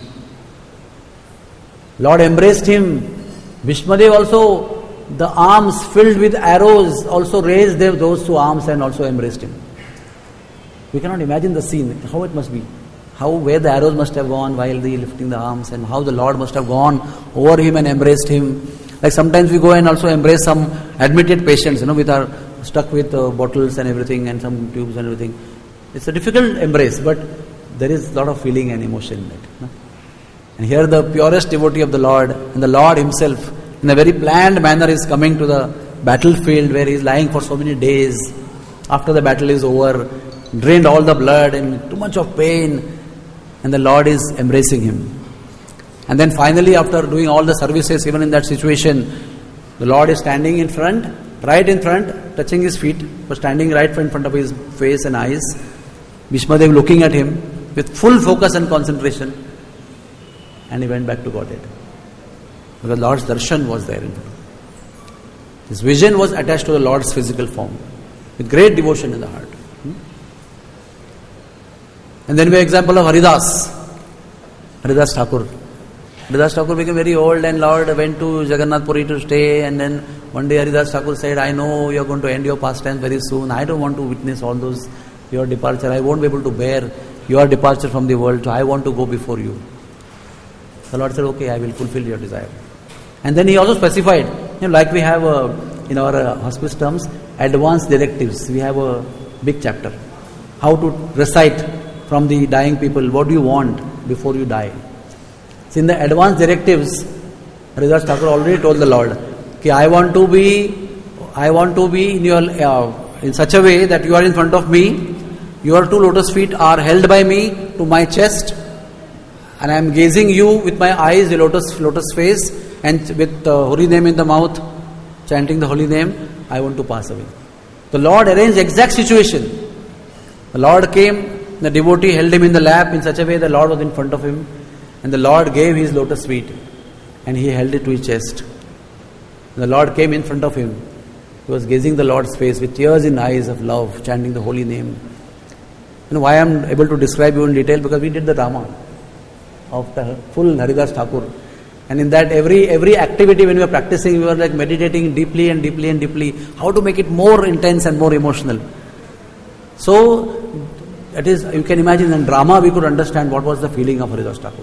Lord embraced him. Bhishmadev also, the arms filled with arrows, also raised those 2 arms and also embraced him. We cannot imagine the scene, how it must be. Where the arrows must have gone while they lifting the arms, and how the Lord must have gone over him and embraced him. Like sometimes we go and also embrace some admitted patients, with our stuck with bottles and everything and some tubes and everything. It's a difficult embrace, but there is a lot of feeling and emotion in it. And here the purest devotee of the Lord, and the Lord himself, in a very planned manner, is coming to the battlefield where he is lying for so many days. After the battle is over, drained all the blood and too much of pain, and the Lord is embracing him. And then finally, after doing all the services, even in that situation, the Lord is standing in front, right in front, touching his feet, but standing right in front of his face and eyes. Bhishmadev looking at him with full focus and concentration, and he went back to Godhead. Because Lord's darshan was there in front of him. His vision was attached to the Lord's physical form, with great devotion in the heart. And then we have example of Haridas Thakur. Haridas Thakur became very old and Lord went to Jagannath Puri to stay, and then one day Haridas Thakur said, I know you are going to end your pastimes very soon. I don't want to witness all those, your departure. I won't be able to bear your departure from the world, so I want to go before you. The Lord said, okay, I will fulfill your desire. And then he also specified, like we have in our hospice terms, advanced directives. We have a big chapter. How to recite from the dying people, what do you want before you die? So in the advanced directives, Haridas Thakur already told the Lord, I want to be I want to be in such a way that you are in front of me, your two lotus feet are held by me to my chest, and I am gazing you with my eyes, the lotus face, and with the holy name in the mouth, chanting the holy name, I want to pass away. The Lord arranged exact situation. The Lord came, the devotee held him in the lap in such a way the Lord was in front of him, and the Lord gave his lotus feet and he held it to his chest. The Lord came in front of him. He was gazing the Lord's face with tears in eyes of love, chanting the holy name. You know why I am able to describe you in detail? Because we did the drama of the full Haridas Thakur. And in that every activity when we were practicing, we were like meditating deeply and deeply and deeply, how to make it more intense and more emotional. So, that is, you can imagine in drama we could understand what was the feeling of Haridas Thakur.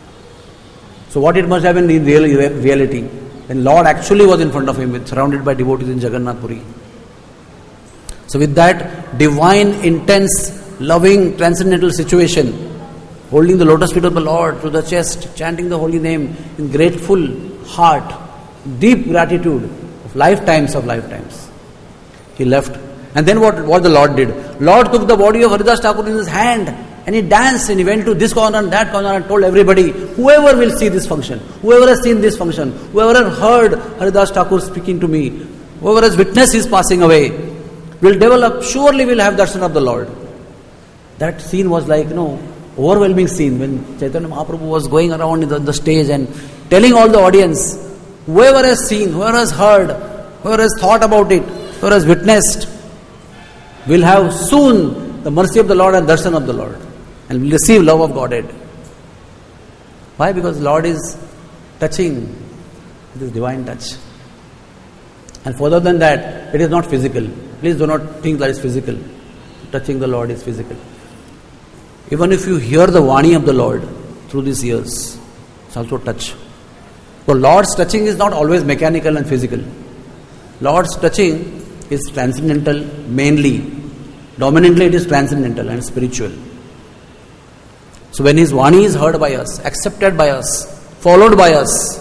So what it must have been in reality. When Lord actually was in front of him, surrounded by devotees in Jagannath Puri. So with that divine, intense, loving, transcendental situation, holding the lotus feet of the Lord to the chest, chanting the holy name in grateful heart, deep gratitude of lifetimes, he left. And then what the Lord did? Lord took the body of Haridas Thakur in his hand and he danced and he went to this corner and that corner and told everybody, whoever will see this function, whoever has seen this function, whoever has heard Haridas Thakur speaking to me, whoever has witnessed his passing away, will develop, surely will have darshan of the Lord. That scene was like, overwhelming scene when Chaitanya Mahaprabhu was going around the stage and telling all the audience, whoever has seen, whoever has heard, whoever has thought about it, whoever has witnessed, will have soon the mercy of the Lord and darshan of the Lord and will receive love of Godhead. Why? Because Lord is touching with His divine touch. And further than that, it is not physical. Please do not think that it's physical. Touching the Lord is physical. Even if you hear the Vani of the Lord through these ears, it's also touch. So Lord's touching is not always mechanical and physical. Lord's touching is transcendental mainly. Dominantly it is transcendental and spiritual. So when His Vani is heard by us, accepted by us, followed by us,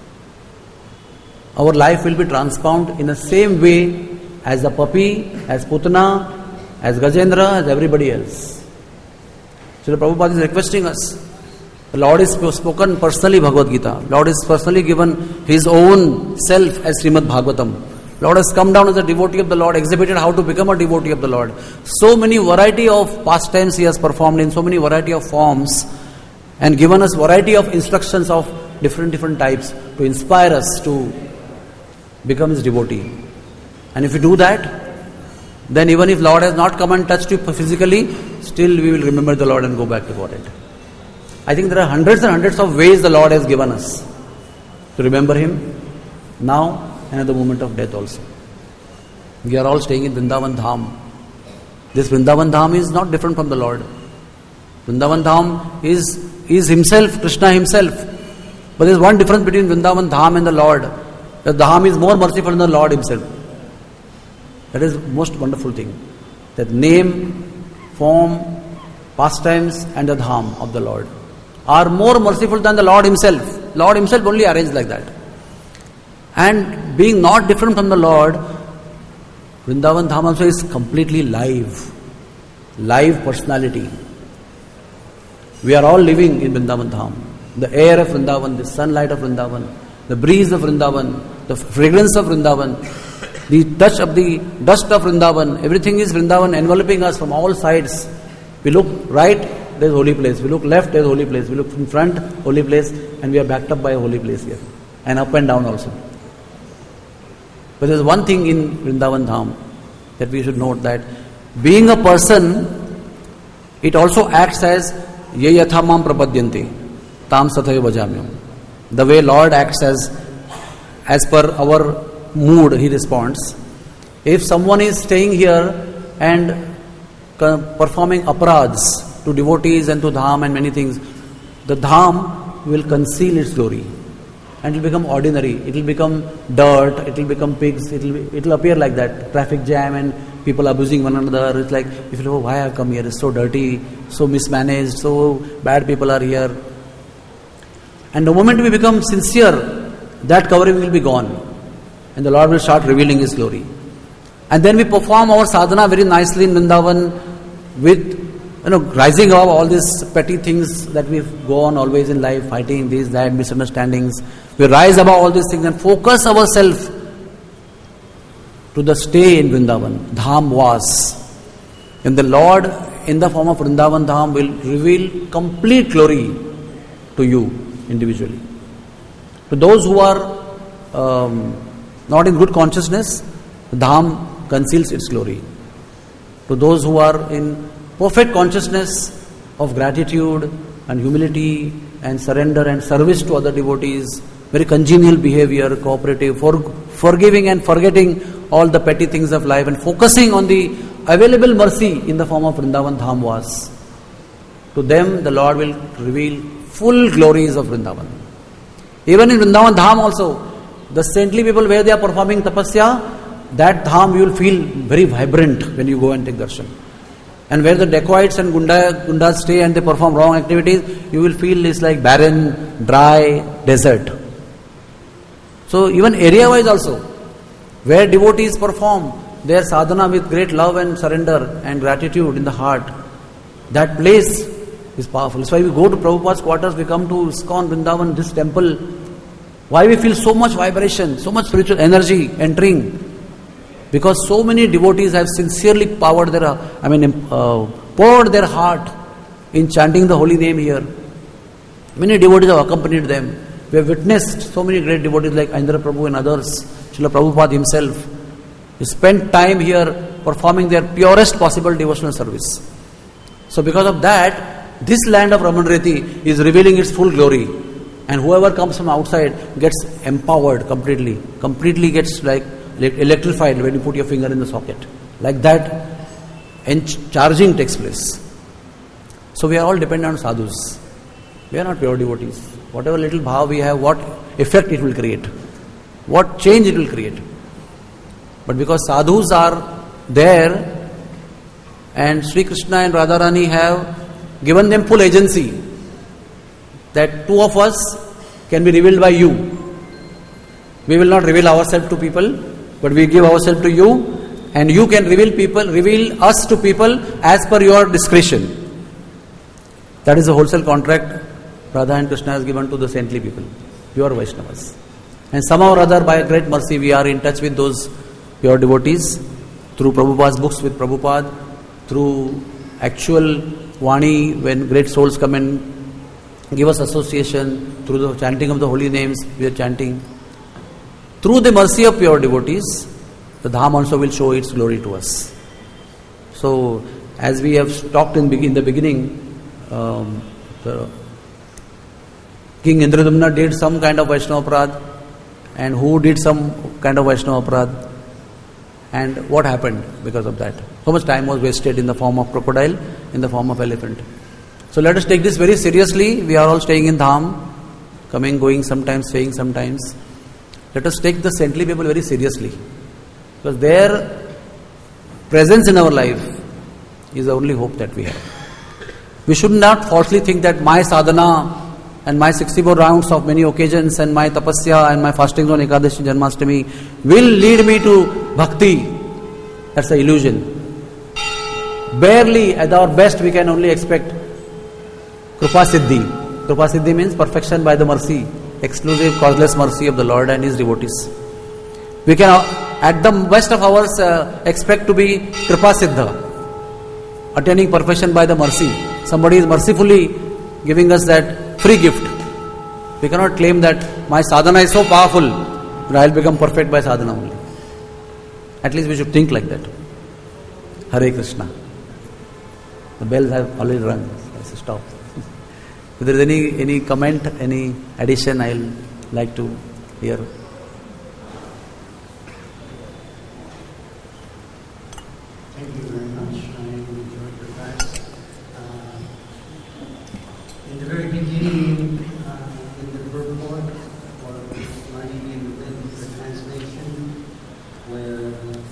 our life will be transformed in the same way as the puppy, as Putana, as Gajendra, as everybody else. So Prabhupada is requesting us. The Lord is spoken personally Bhagavad Gita. Lord is personally given His own self as Srimad Bhagavatam. Lord has come down as a devotee of the Lord, exhibited how to become a devotee of the Lord. So many variety of pastimes He has performed in so many variety of forms and given us variety of instructions of different types to inspire us to become His devotee. And if you do that, then even if Lord has not come and touched you physically, still we will remember the Lord and go back to Godhead. I think there are hundreds and hundreds of ways the Lord has given us to remember Him now and at the moment of death also. We are all staying in Vrindavan Dham. This Vrindavan Dham is not different from the Lord. Vrindavan Dham is Himself, Krishna Himself. But there is one difference between Vrindavan Dham and the Lord. The Dham is more merciful than the Lord Himself. That is the most wonderful thing. That name, form, pastimes and the Dham of the Lord are more merciful than the Lord Himself. Lord Himself only arranged like that. And being not different from the Lord, Vrindavan Dham also is completely live personality. We are all living in Vrindavan Dham. The air of Vrindavan, the sunlight of Vrindavan, the breeze of Vrindavan, the fragrance of Vrindavan, the touch of the dust of Vrindavan, everything is Vrindavan enveloping us from all sides. We look right, there is holy place. We look left, there is holy place. We look in front, holy place, and we are backed up by a holy place here. And up and down also. But there is one thing in Vrindavan Dham that we should note, that being a person, it also acts as ye yatha mam prapadyante tam sathaya bhajamyam. The way Lord acts as per our mood, He responds. If someone is staying here and performing apradhs to devotees and to Dham and many things, the Dham will conceal its glory. And it will become ordinary, it will become dirt, it will become pigs, it will appear like that. Traffic jam and people abusing one another. It's like, if you know, why I have come here? It's so dirty, so mismanaged, so bad people are here. And the moment we become sincere, that covering will be gone. and the Lord will start revealing His glory. And then we perform our sadhana very nicely in Vrindavan with rising above all these petty things that we go on always in life, fighting these, that, misunderstandings. We rise above all these things and focus ourselves to the stay in Vrindavan, Dham was. And the Lord in the form of Vrindavan Dham will reveal complete glory to you individually. To those who are not in good consciousness, Dham conceals its glory. To those who are in perfect consciousness of gratitude and humility and surrender and service to other devotees, very congenial behavior, cooperative, forgiving and forgetting all the petty things of life and focusing on the available mercy in the form of Vrindavan Dham was. To them the Lord will reveal full glories of Vrindavan. Even in Vrindavan Dham also, the saintly people where they are performing tapasya, that Dham you will feel very vibrant when you go and take darshan. And where the dacoits and gundas stay and they perform wrong activities, you will feel it's like barren, dry, desert. So even area-wise also, where devotees perform their sadhana with great love and surrender and gratitude in the heart, that place is powerful. That's why we go to Prabhupada's quarters, we come to ISKCON, Vrindavan, this temple. Why we feel so much vibration, so much spiritual energy entering? Because so many devotees have sincerely poured their heart in chanting the holy name here. Many devotees have accompanied them. We have witnessed so many great devotees like Indra Prabhu and others. Srila Prabhupada himself. He spent time here performing their purest possible devotional service. So because of that, this land of Ramanreti is revealing its full glory. And whoever comes from outside gets empowered completely. Completely gets like electrified when you put your finger in the socket. Like that, and charging takes place. So we are all dependent on sadhus. We are not pure devotees. Whatever little bhav we have, what effect it will create, what change it will create. But because sadhus are there, and Sri Krishna and Radharani have given them full agency, that two of us can be revealed by you. We will not reveal ourselves to people, but we give ourselves to you, and you can reveal us to people as per your discretion. That is a wholesale contract Radha and Krishna has given to the saintly people, pure Vaishnavas. And somehow or other, by great mercy, we are in touch with those pure devotees through Prabhupada's books with Prabhupada, through actual Vani, when great souls come and give us association, through the chanting of the holy names, we are chanting. Through the mercy of pure devotees, the Dham also will show its glory to us. So, as we have talked in the beginning, King Indradumna did some kind of Vaishnava Aparadh, and who did some kind of Vaishnava Aparadh, and what happened because of that. So much time was wasted in the form of crocodile, in the form of elephant. So let us take this very seriously. We are all staying in Dham, coming, going sometimes, staying sometimes. Let us take the saintly people very seriously, because their presence in our life is the only hope that we have. We should not falsely think that my sadhana and my 64 rounds of many occasions and my tapasya and my fasting on Ekadashi Janmashtami will lead me to bhakti. That's an illusion. Barely, at our best, we can only expect Krupa Siddhi. Krupa Siddhi means perfection by the mercy, exclusive, causeless mercy of the Lord and His devotees. We can, at the best of ours, expect to be Kripa Siddha, attaining perfection by the mercy. Somebody is mercifully giving us that free gift. We cannot claim that my sadhana is so powerful that I will become perfect by sadhana only. At least we should think like that. Hare Krishna. The bells have already rung. Let's stop. If there is any comment, any addition, I will like to hear. Thank you very much. I enjoyed the class. In the very beginning, in the purport, or writing in the translation, where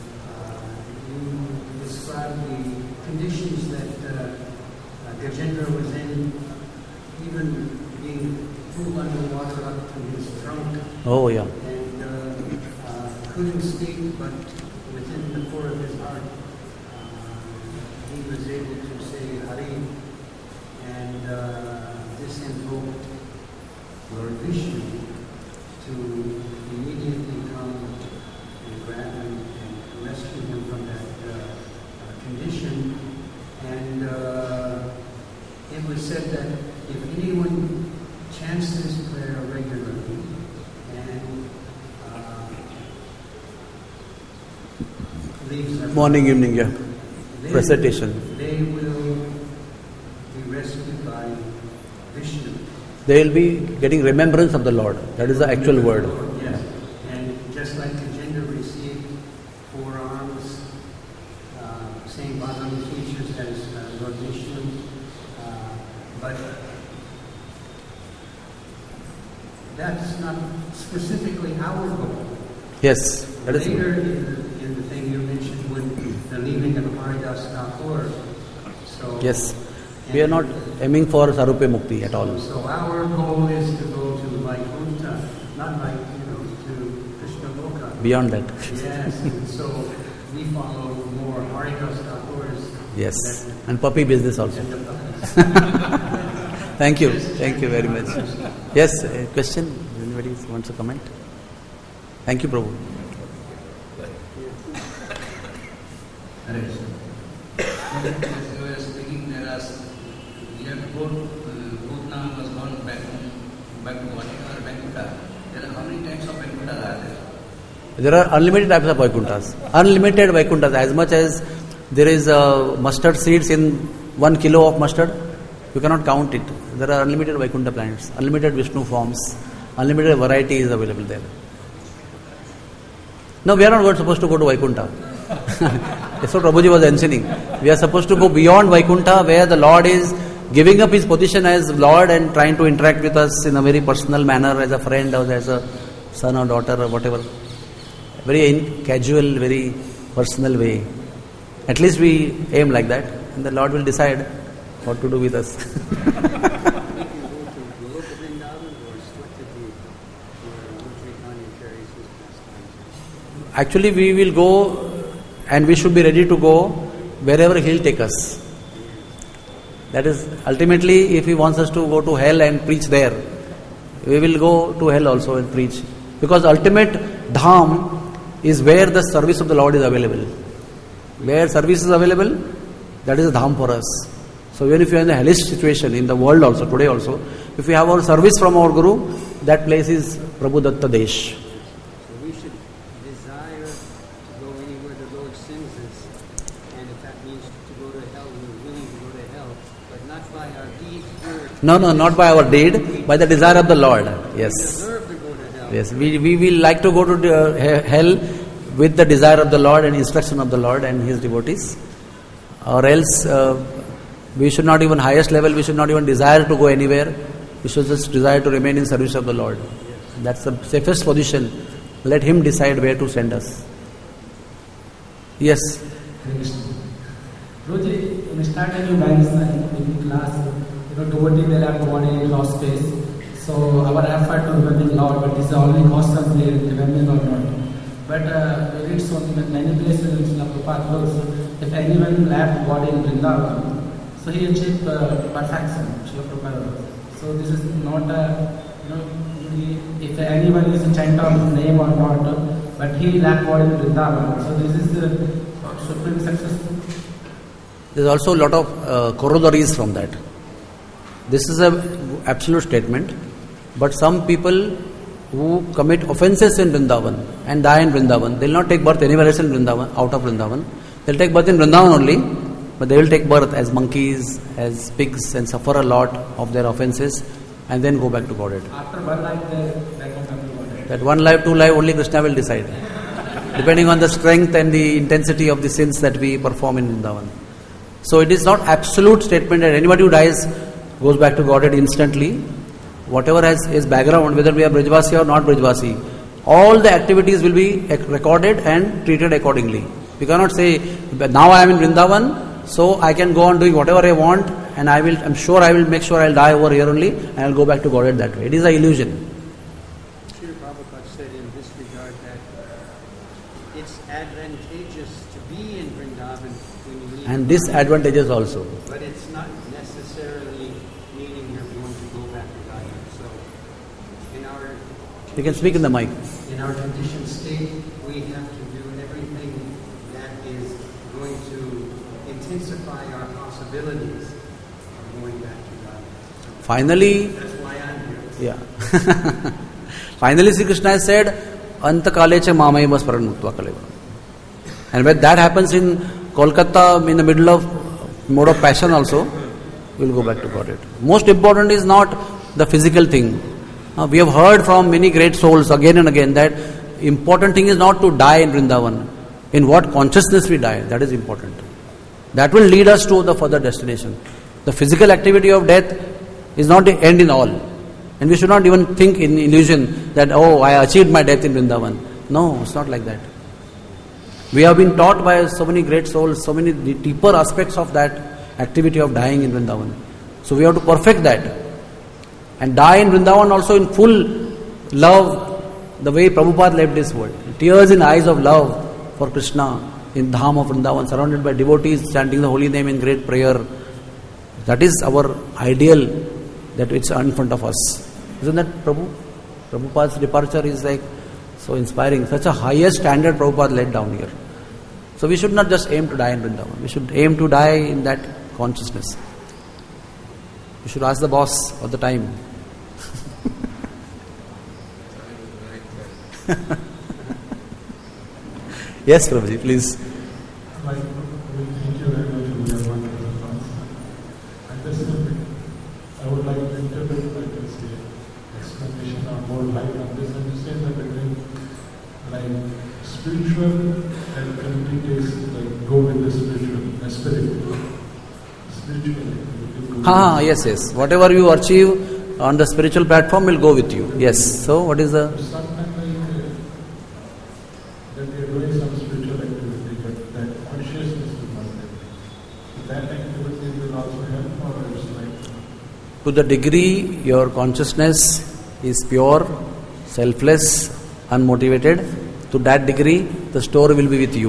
you describe the conditions that Gajendra was in, even being pulled underwater up to his trunk. Oh, yeah. And couldn't speak, but within the core of his heart, he was able to say Hari, and this invoked Lord Vishnu to immediately come and grab him and rescue him from that condition. And it was said that if anyone chants this prayer regularly and leaves their Morning, evening, yeah. Recitation. They will be rescued by Vishnu. They will be getting remembrance of the Lord. That is the actual word. Yes. And just like the gender received 4 arms, same bodily features as Lord Vishnu, but that's not specifically our goal. Yes, that is. Later in the thing you mentioned with the leaving of Haridas Thakur. So Yes. We are not aiming for Sarupe Mukti at all. So our goal is to go to Vaikuntha, not like, to Krishna Loka. Beyond that. Yes, and so we follow more Haridas Thakur's. Yes. And puppy business also. Thank you. Thank you very much. Yes, a question? Anybody wants to comment? Thank you, Prabhu. Hare Krishna. You were speaking, there are, you have to go, Bhutnam was gone back to Vaikuntha or Vaikuntha. There are how many types of Vaikuntha are there? There are unlimited types of Vaikunthas. Unlimited Vaikunthas. As much as there is mustard seeds in 1 kilo of mustard, you cannot count it. There are unlimited Vaikuntha planets, unlimited Vishnu forms, unlimited variety is available there. No, we are not supposed to go to Vaikuntha. That's what Prabhuji was mentioning. We are supposed to go beyond Vaikuntha, where the Lord is giving up his position as Lord and trying to interact with us in a very personal manner, as a friend or as a son or daughter or whatever. Very casual, very personal way. At least we aim like that, and the Lord will decide what to do with us. Actually, we will go and we should be ready to go wherever He will take us. That is, ultimately, if He wants us to go to hell and preach there, we will go to hell also and preach. Because ultimate dham is where the service of the Lord is available. Where service is available, that is a dham for us. So even if you are in a hellish situation in the world also, today also, if we have our service from our Guru, that place is Prabhu Datta Desh. So we should desire to go anywhere the Lord sends us, and if that means to go to hell, we're willing to go to hell, but not by our deeds here. No, not by our deed, by the desire of the Lord. Yes. We deserve to go to hell. Yes, we will like to go to hell with the desire of the Lord and instruction of the Lord and His devotees. Or else, we should not even, highest level, we should not even desire to go anywhere. We should just desire to remain in service of the Lord. That's the safest position. Let Him decide where to send us. Yes. Roji, when we started you guys in class, devotee will have body in hospice. So our effort to remember Lord, but this is only constantly remembering or not. But we read so many places in Srila Prabhupada books, if anyone left body in Vrindavan, so he achieved perfection, Srila Prabhupada. So this is not if anyone is a chant of his name or not, but he left body in Vrindavan. So this is supreme success. There is also a lot of corollaries from that. This is an absolute statement, but some people who commit offences in Vrindavan and die in Vrindavan, they will not take birth anywhere else in Vrindavan, out of Vrindavan. They will take birth in Vrindavan only, but they will take birth as monkeys, as pigs, and suffer a lot of their offences and then go back to Godhead. After one life, they go back to Godhead. That 1 life, 2 life, only Krishna will decide, depending on the strength and the intensity of the sins that we perform in Vrindavan. So it is not absolute statement that anybody who dies goes back to Godhead instantly. Whatever has his background, whether we are Brajvasi or not Brajvasi, all the activities will be recorded and treated accordingly. We cannot say, now I am in Vrindavan, so I can go on doing whatever I want, and I'm sure I will make sure I will die over here only, and I will go back to Godhead that way. It is an illusion. Srila Prabhupada said in this regard that it's advantageous to be in Vrindavan when you leave. And disadvantages also. But it's not necessarily meaning you're going to go back to Gaya. So, in our You can speak in the mic. in our conditioned state, we have to do everything that is going to intensify our possibilities of going back to Gaya. Finally, That's why I'm here. yeah. Finally, Sri Krishna has said, Antakale cha mamaiva smaran mutva kaleva. And when that happens in Kolkata, in the middle of mode of passion also, we will go back to Godhead. Most important is not the physical thing. We have heard from many great souls again and again that important thing is not to die in Vrindavan. In what consciousness we die, that is important. That will lead us to the further destination. The physical activity of death is not the end in all. And we should not even think in illusion that, oh, I achieved my death in Vrindavan. No, it's not like that. We have been taught by so many great souls, so many deeper aspects of that activity of dying in Vrindavan. So we have to perfect that. And die in Vrindavan also in full love, the way Prabhupada left this world. Tears in eyes of love for Krishna in Dham of Vrindavan, surrounded by devotees chanting the holy name in great prayer. That is our ideal that it's in front of us. Isn't that Prabhupada's departure is like so inspiring. Such a highest standard Prabhupada laid down here. So we should not just aim to die in Vrindavan. We should aim to die in that consciousness. You should ask the boss all the time. Yes, Prabhuji, please. Thank you very much for your wonderful response. And this is I would like to interpret explanation or more light on this and to say that between like spiritual and community is like go with the spiritual, spiritually. Yes. Whatever you achieve on the spiritual platform will go with you. Yes. So what is the... Sometimes that we are doing some spiritual activity, but that consciousness is not there. That activity will also help, or it's like... To the degree your consciousness is pure, selfless, unmotivated, to that degree the store will be with you.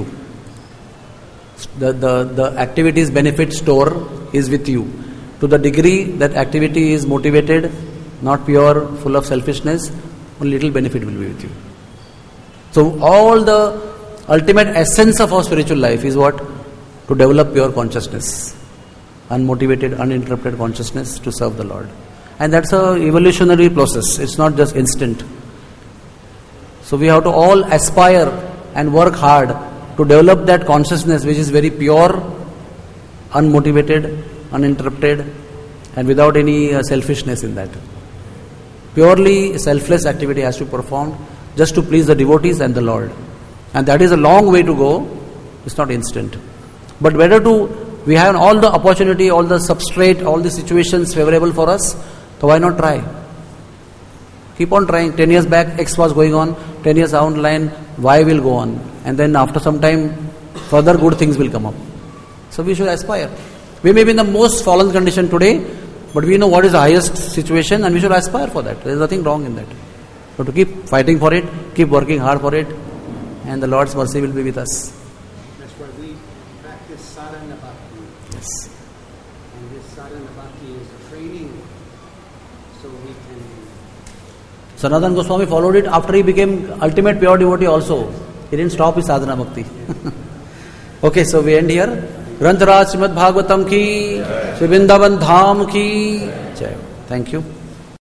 The activity's benefit store is with you. To the degree that activity is motivated, not pure, full of selfishness, only little benefit will be with you. So all the ultimate essence of our spiritual life is what? To develop pure consciousness. Unmotivated, uninterrupted consciousness to serve the Lord. And that's a evolutionary process. It's not just instant. So we have to all aspire and work hard to develop that consciousness which is very pure, unmotivated, uninterrupted, and without any selfishness in that. Purely selfless activity has to be performed just to please the devotees and the Lord. And that is a long way to go. It's not instant. But better we have all the opportunity, all the substrate, all the situations favorable for us, so why not try? Keep on trying. 10 years back, X was going on. 10 years down the line, Y will go on. And then after some time, further good things will come up. So we should aspire. We may be in the most fallen condition today, but we know what is the highest situation and we should aspire for that. There is nothing wrong in that. So to keep fighting for it, keep working hard for it, and the Lord's mercy will be with us. That's why we practice sadhana bhakti. Yes. And this sadhana bhakti is a training so we can... Sanatana Goswami followed it after he became ultimate pure devotee also. He didn't stop his sadhana bhakti. Okay, so we end here. Granth Raj Srimad Bhagavatam ki, Sri Vrindavan Dham ki. Jai. Thank you.